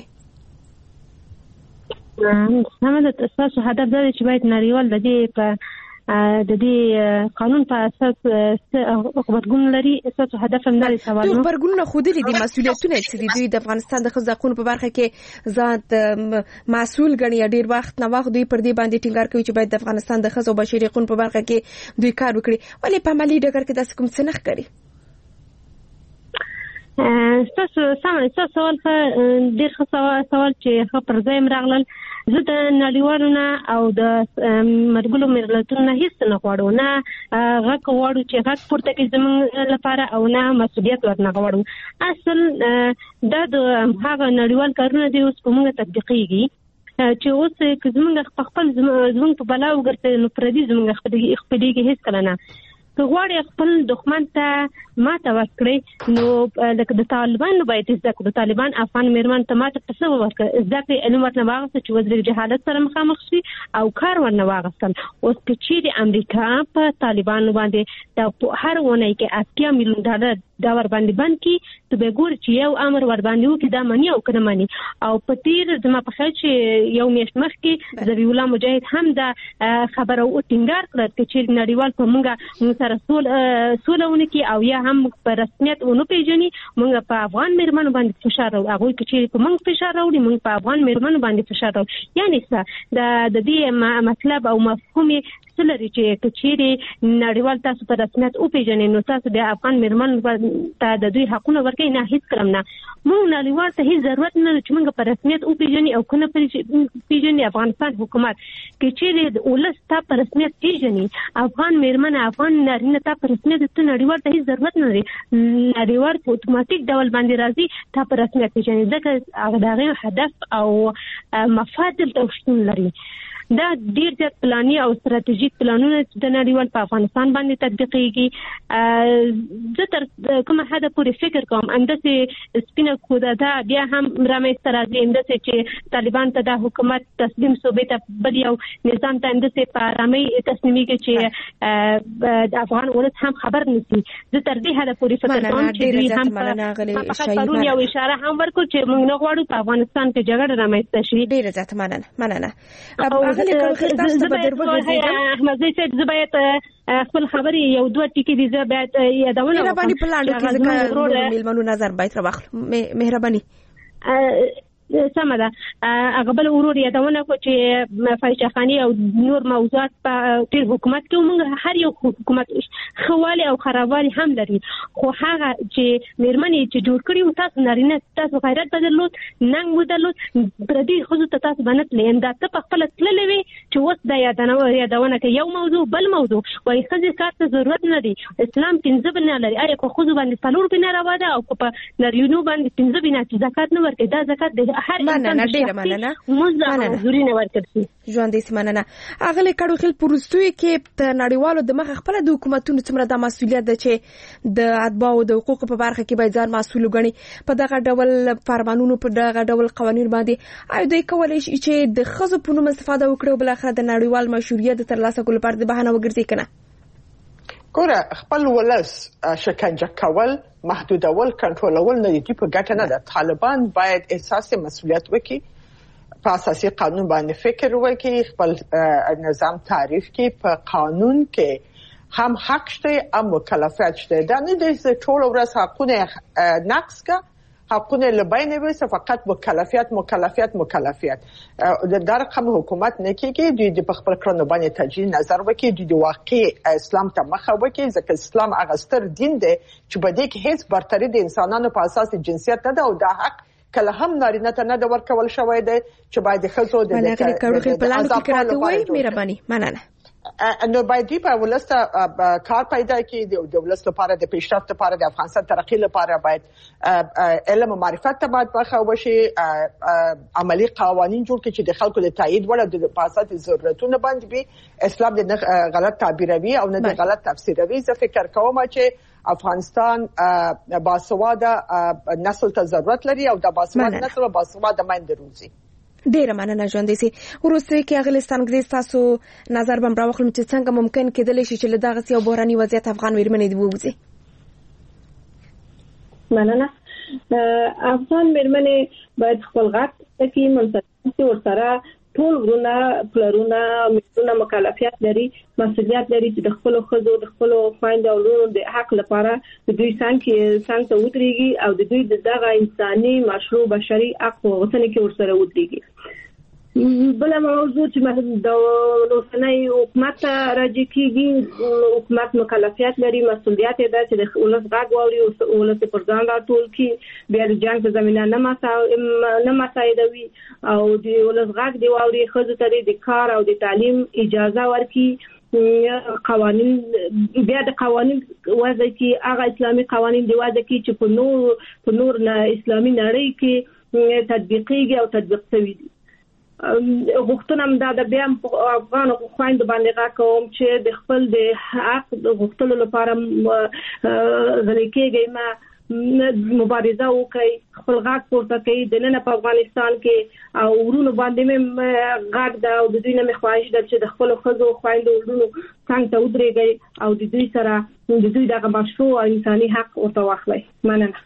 سمه ده. تاسو هدف دا چې باید نړیوال د دې په د دې قانون په اساس خبرګون لري. تاسو هدف هم دا سوال نو خبرګون خو دي د مسؤلیتونه چې دوی د افغانستان د خزاقونو په برخه کې ذات مسؤل غني ډیر وخت نه وخت دوی پر دې باندې ټینګار کوي چې باید د افغانستان د خزو بشري حقوقو په برخه کې دوی کار وکړي، ولې په عملي ډګر کې داسې کوم څه نه ښکاري؟ تاسو سمه تاسو سوال ډیر ښه سوال چې خو پر ځای راغلل. زه د نړیوالو نه او د مرګلو ملتونو نه هیڅ نه غواړم، نه غږ غواړو چې غږ پورته کې زموږ لپاره او نه مسؤلیت ورنه غواړو. اصل دا د هغه نړیوال کارونه دي اوس په موږ تطبیقېږي چې اوس که زموږ خپل زموږ په بلا وګرځي نو پردي زموږ خپلېږي هیڅ کله نه. که غواړي خپل دښمن ته ماته ورکړي نو لکه د طالبانو باید زده کړو. طالبان افغان میرمن ته ماته په څه ورکړي زده کړي علم ورنه واغسته چې وزیر جهالت سره مخامخ شي او کار ورنه واغستل. اوس که چیرې امریکا په طالبانو باندې د هر ونې کې اتیا میلیون ډالر دا ور باندې بند کی ته به ګور چې یو امر ور باندې وکړي دا منی او کنه منی. او په تیر زما په خیال چې یو میاشت مخکې ذبیح الله مجاهد هم دا خبره او ټینګار کړ چې نړیوال په موږ سره سول سولونه کې او یا هم په رسمیت ونو پیژني موږ په افغان میرمنو باندې فشار راوړو. هغه چې په موږ فشار راوړي موږ په افغان میرمنو باندې فشار راوړو. یعنی څه د د دې مطلب او مفهوم سلري چې کچيري نړیوال تاسو په رسمیت او پیژنې نو تاسو د افغان میرمنو ته د دوی حقونه ورکړئ نه هیڅ کلم نه. موږ نړیوال ته هیڅ ضرورت نه چې موږ په رسمیت او پیژنې او کنه پیژنې افغانستان حکومت کچيري ولس ته په رسمیت پیژنې افغان میرمن افغان نارینه ته په رسمیت ته نړیوال ته هیڅ ضرورت نه لري. نړیوال په اتوماتیک ډول باندې راځي ته په رسمیت پیژنې ځکه هغه دغه هدف او مفاد توشتون لري. دا ډیر زیات پلاني او ستراتیژیک پلانونه د نړیوال په افغانستان باندې تطبیقېږي. زه تر کومه حده پورې فکر کوم اندسې سپینه کوده دا بیا هم رامنځته راځي اندسې چې طالبان ته د حکومت تسلیم صوبې ته بل یو نظام ته اندسې په آرامۍ تسلیمېږي چې د افغان ولس هم خبر نشي. زه تر دې حده پورې فکر کوم چې دوی هم پرون یو اشاره هم ورکړو چې موږ نه غواړو په افغانستان کې جګړه رامنځته شي. ډېره زیاته مننه مننه. احمد زه چې زه باید خپل خبرې یو دوه ټکي دي زه باید یادونه وکړم. مهرباني په لاندې کې ځکه میلمنو نظر باید راوخلو. مهرباني سمه ده. هغه بل ورور یادونه کو چې فایچه خانی او نور موضوعات په تیر حکومت کې موږ هر یو حکومت خواله او خرابوالي هم لري خو هغه چې میرمنې چې جوړ کړی و تاسو نارینه تاسو غیرت بدلوت ننګ بدلوت پردي خو تاسو باندې لندا ته په خپل تللې وي چې وس د یادونه یادونه کې یو موضوع بل موضوع وایي خځې کار ته ضرورت نه دی. اسلام پنځه بنه لري اې په خو باندې څلور بنه راوړه او په نارینو باندې پنځه بنه چې زکات نه ورکړي دا زکات هر انسان ډیره مننه مننه زورینه ورکړي. ژوندې سمننه اغله کډو خل پروستوي کې نړیوالو د مخ خپل د حکومتونو څومره د مسؤلیت ده چې د اتباع او د حقوقو په برخه کې باید ځان مسؤل وګڼي په دغه ډول فرمانونو په دغه ډول قوانینو باندې او دوی کولای شي چې د خزو په نوم استفاده وکړي او بل اخر د نړیوال مشروعیت ترلاسه کولو لپاره د بهانه وګرځي کنه. ګوره خپل ولس شکنجه کول محدودول کنټرولول نه دي په ګټه نه ده. طالبان باید احساس مسؤلیت وکړي په اساسي قانون باندې فکر وکړي، خپل نظام تعریف کړي. په قانون کې هم حق شته هم مکلفیت شته. دا نه دي چې ټول ورځ حقونه نقص کا حقونه لبینه وي، فقط مکلفیت مکلفیت مکلفیت. دا رقم حکومت نه کېږي. دوی د خپل کړنو باندې تجدید نظر وکړي، دوی د واقعي اسلام ته مخه وکړي، ځکه اسلام هغه ستر دین دی چې په دې کې هیڅ برتري د انسانانو په اساس جنسیت نه ده، او دا حق کله هم نارینه ته نه د ورکول شوی دی چې باید ښځو د د پلان کې راته وایي. مهرباني مننه. نو باید په ولسته کار پیدا کړي، د ولست لپاره د پیشرفت لپاره د افغانستان ترقی لپاره باید علم او معرفت ته باید مخه وشي، عملی قوانین جوړ کړي چې د خلکو د تایید وړ د پاسات ضرورتونه باندې به اسلام د غلط تعبیروي او نه د غلط تفسیروي. زه فکر کوم چې افغانستان باسواده نسل ته ضرورت لري او د باسواده نسل او باسواده مند روزي. ډیره مننه ژوندې سي. وروسته کې اغلستان کې تاسو نظر بم راوخلم چې څنګه ممکن کېدلی شي چې له دغه سیو بحراني وضعیت افغان میرمنې دی ووځي. مننه. افغان میرمنې باید خپل غږ کې منځ ورسره ټول ورونه پلرونه میرونه مکلفیت لري، مسؤلیت لري چې د خپل خزو د خپل خويندو او لورو د حق لپاره د دوی څنګه څنګه ودرېږي او د دوی دغه انساني مشروع بشري حق غوښتنې کې ورسره ودرېږي. بل موضوع چې د اوسنۍ حکومت راځي کېږي، حکومت مکلفیت لري، مسؤلیت ده چې د ولس غږ واوري او ولس پر ځان راټول کړي، بیا د جنګ په زمينه نه مساعدوي او د ولس غږ دی واوري، ښځو ته د کار او د تعلیم اجازه ورکړي، قوانین بیا د قوانین وضع کې هغه اسلامي قوانین دی وضع کې چې په نور په نور نه اسلامي نړۍ کې تطبیقيږي او تطبیق شوی دي. غوښتنه مده د بیا افغان خويندو باندې راکوم چې د خپل د حق غوښتلو لپاره غلي کېږي، ما مبارزه وکړي، خپل غږ پورته کړي. د نن په افغانستان کې او ورونو باندې مې غږ دا او د دوی نه مې خواهش ده چې د خپل خزو خويندو ورونو څنګه ته ودرېږي او د دوی سره د دوی دغه مشروع او انساني حق ورته واخلي. مننه.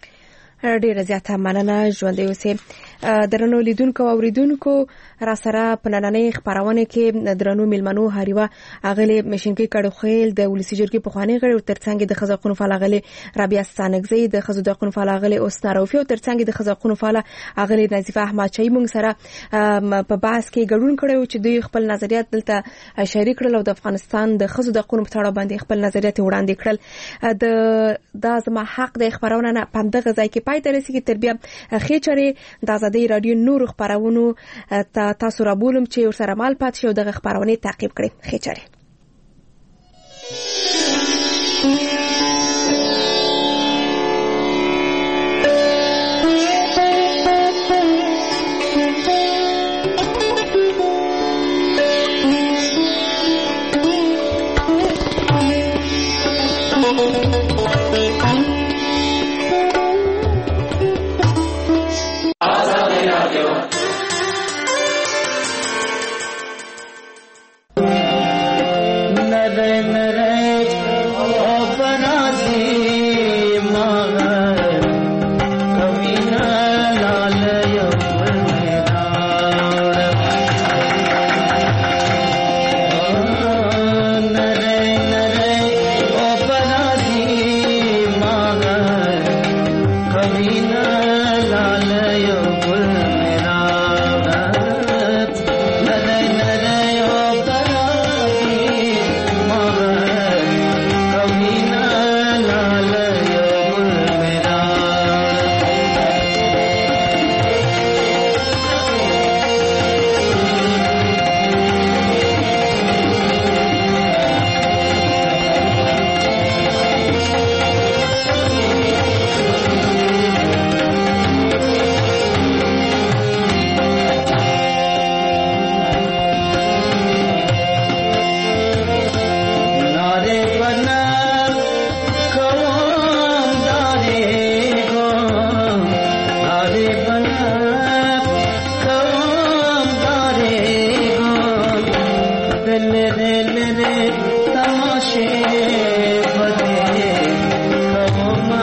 ډیره زیاته مننه ژوندې اوسئ. درنو لیدونکو او اوریدونکو را سره په نننۍ خبرونه کې درنو ملمنو هریوه اغلی مشینکی کډوخیل د ولسی جرګې په خوانې غړي او ترڅنګ د خزقونو فعال اغلی رابعه ستانګزی د خزو د قانون فعال اغلی اوسناروفي او ترڅنګ د خزقونو فعال اغلی نظیفه احمد چای مونږ سره په بحث کې ګډون کړو چې دوی خپل نظریات دلته شریک کړل او د افغانستان د خزو د قانون په اړه باندې خپل نظریات وړاندې کړل. د د زما حق د خبرونه نه پم د غځای کې پای ته رسیدي. تر بیا خېچري د ازادي رادیو نور خبرونو ته تاسو را بولم چې ورسره مال پات شي او دغه خبرونه تعقیب کړئ. خېچري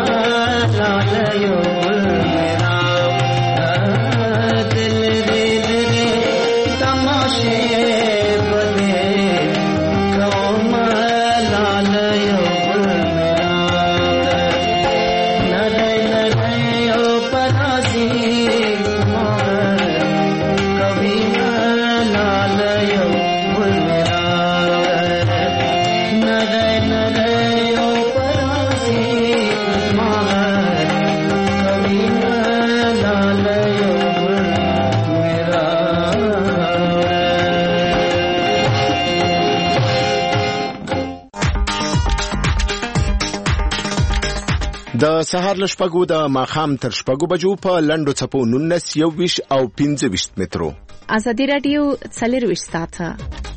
Dil د سهار لشپګو د ماخام تر شپګو بجو په لندو چپو نونس یو ویش او پنځه ویشت مترو. ازادي رادیو څلور ویشت ساعته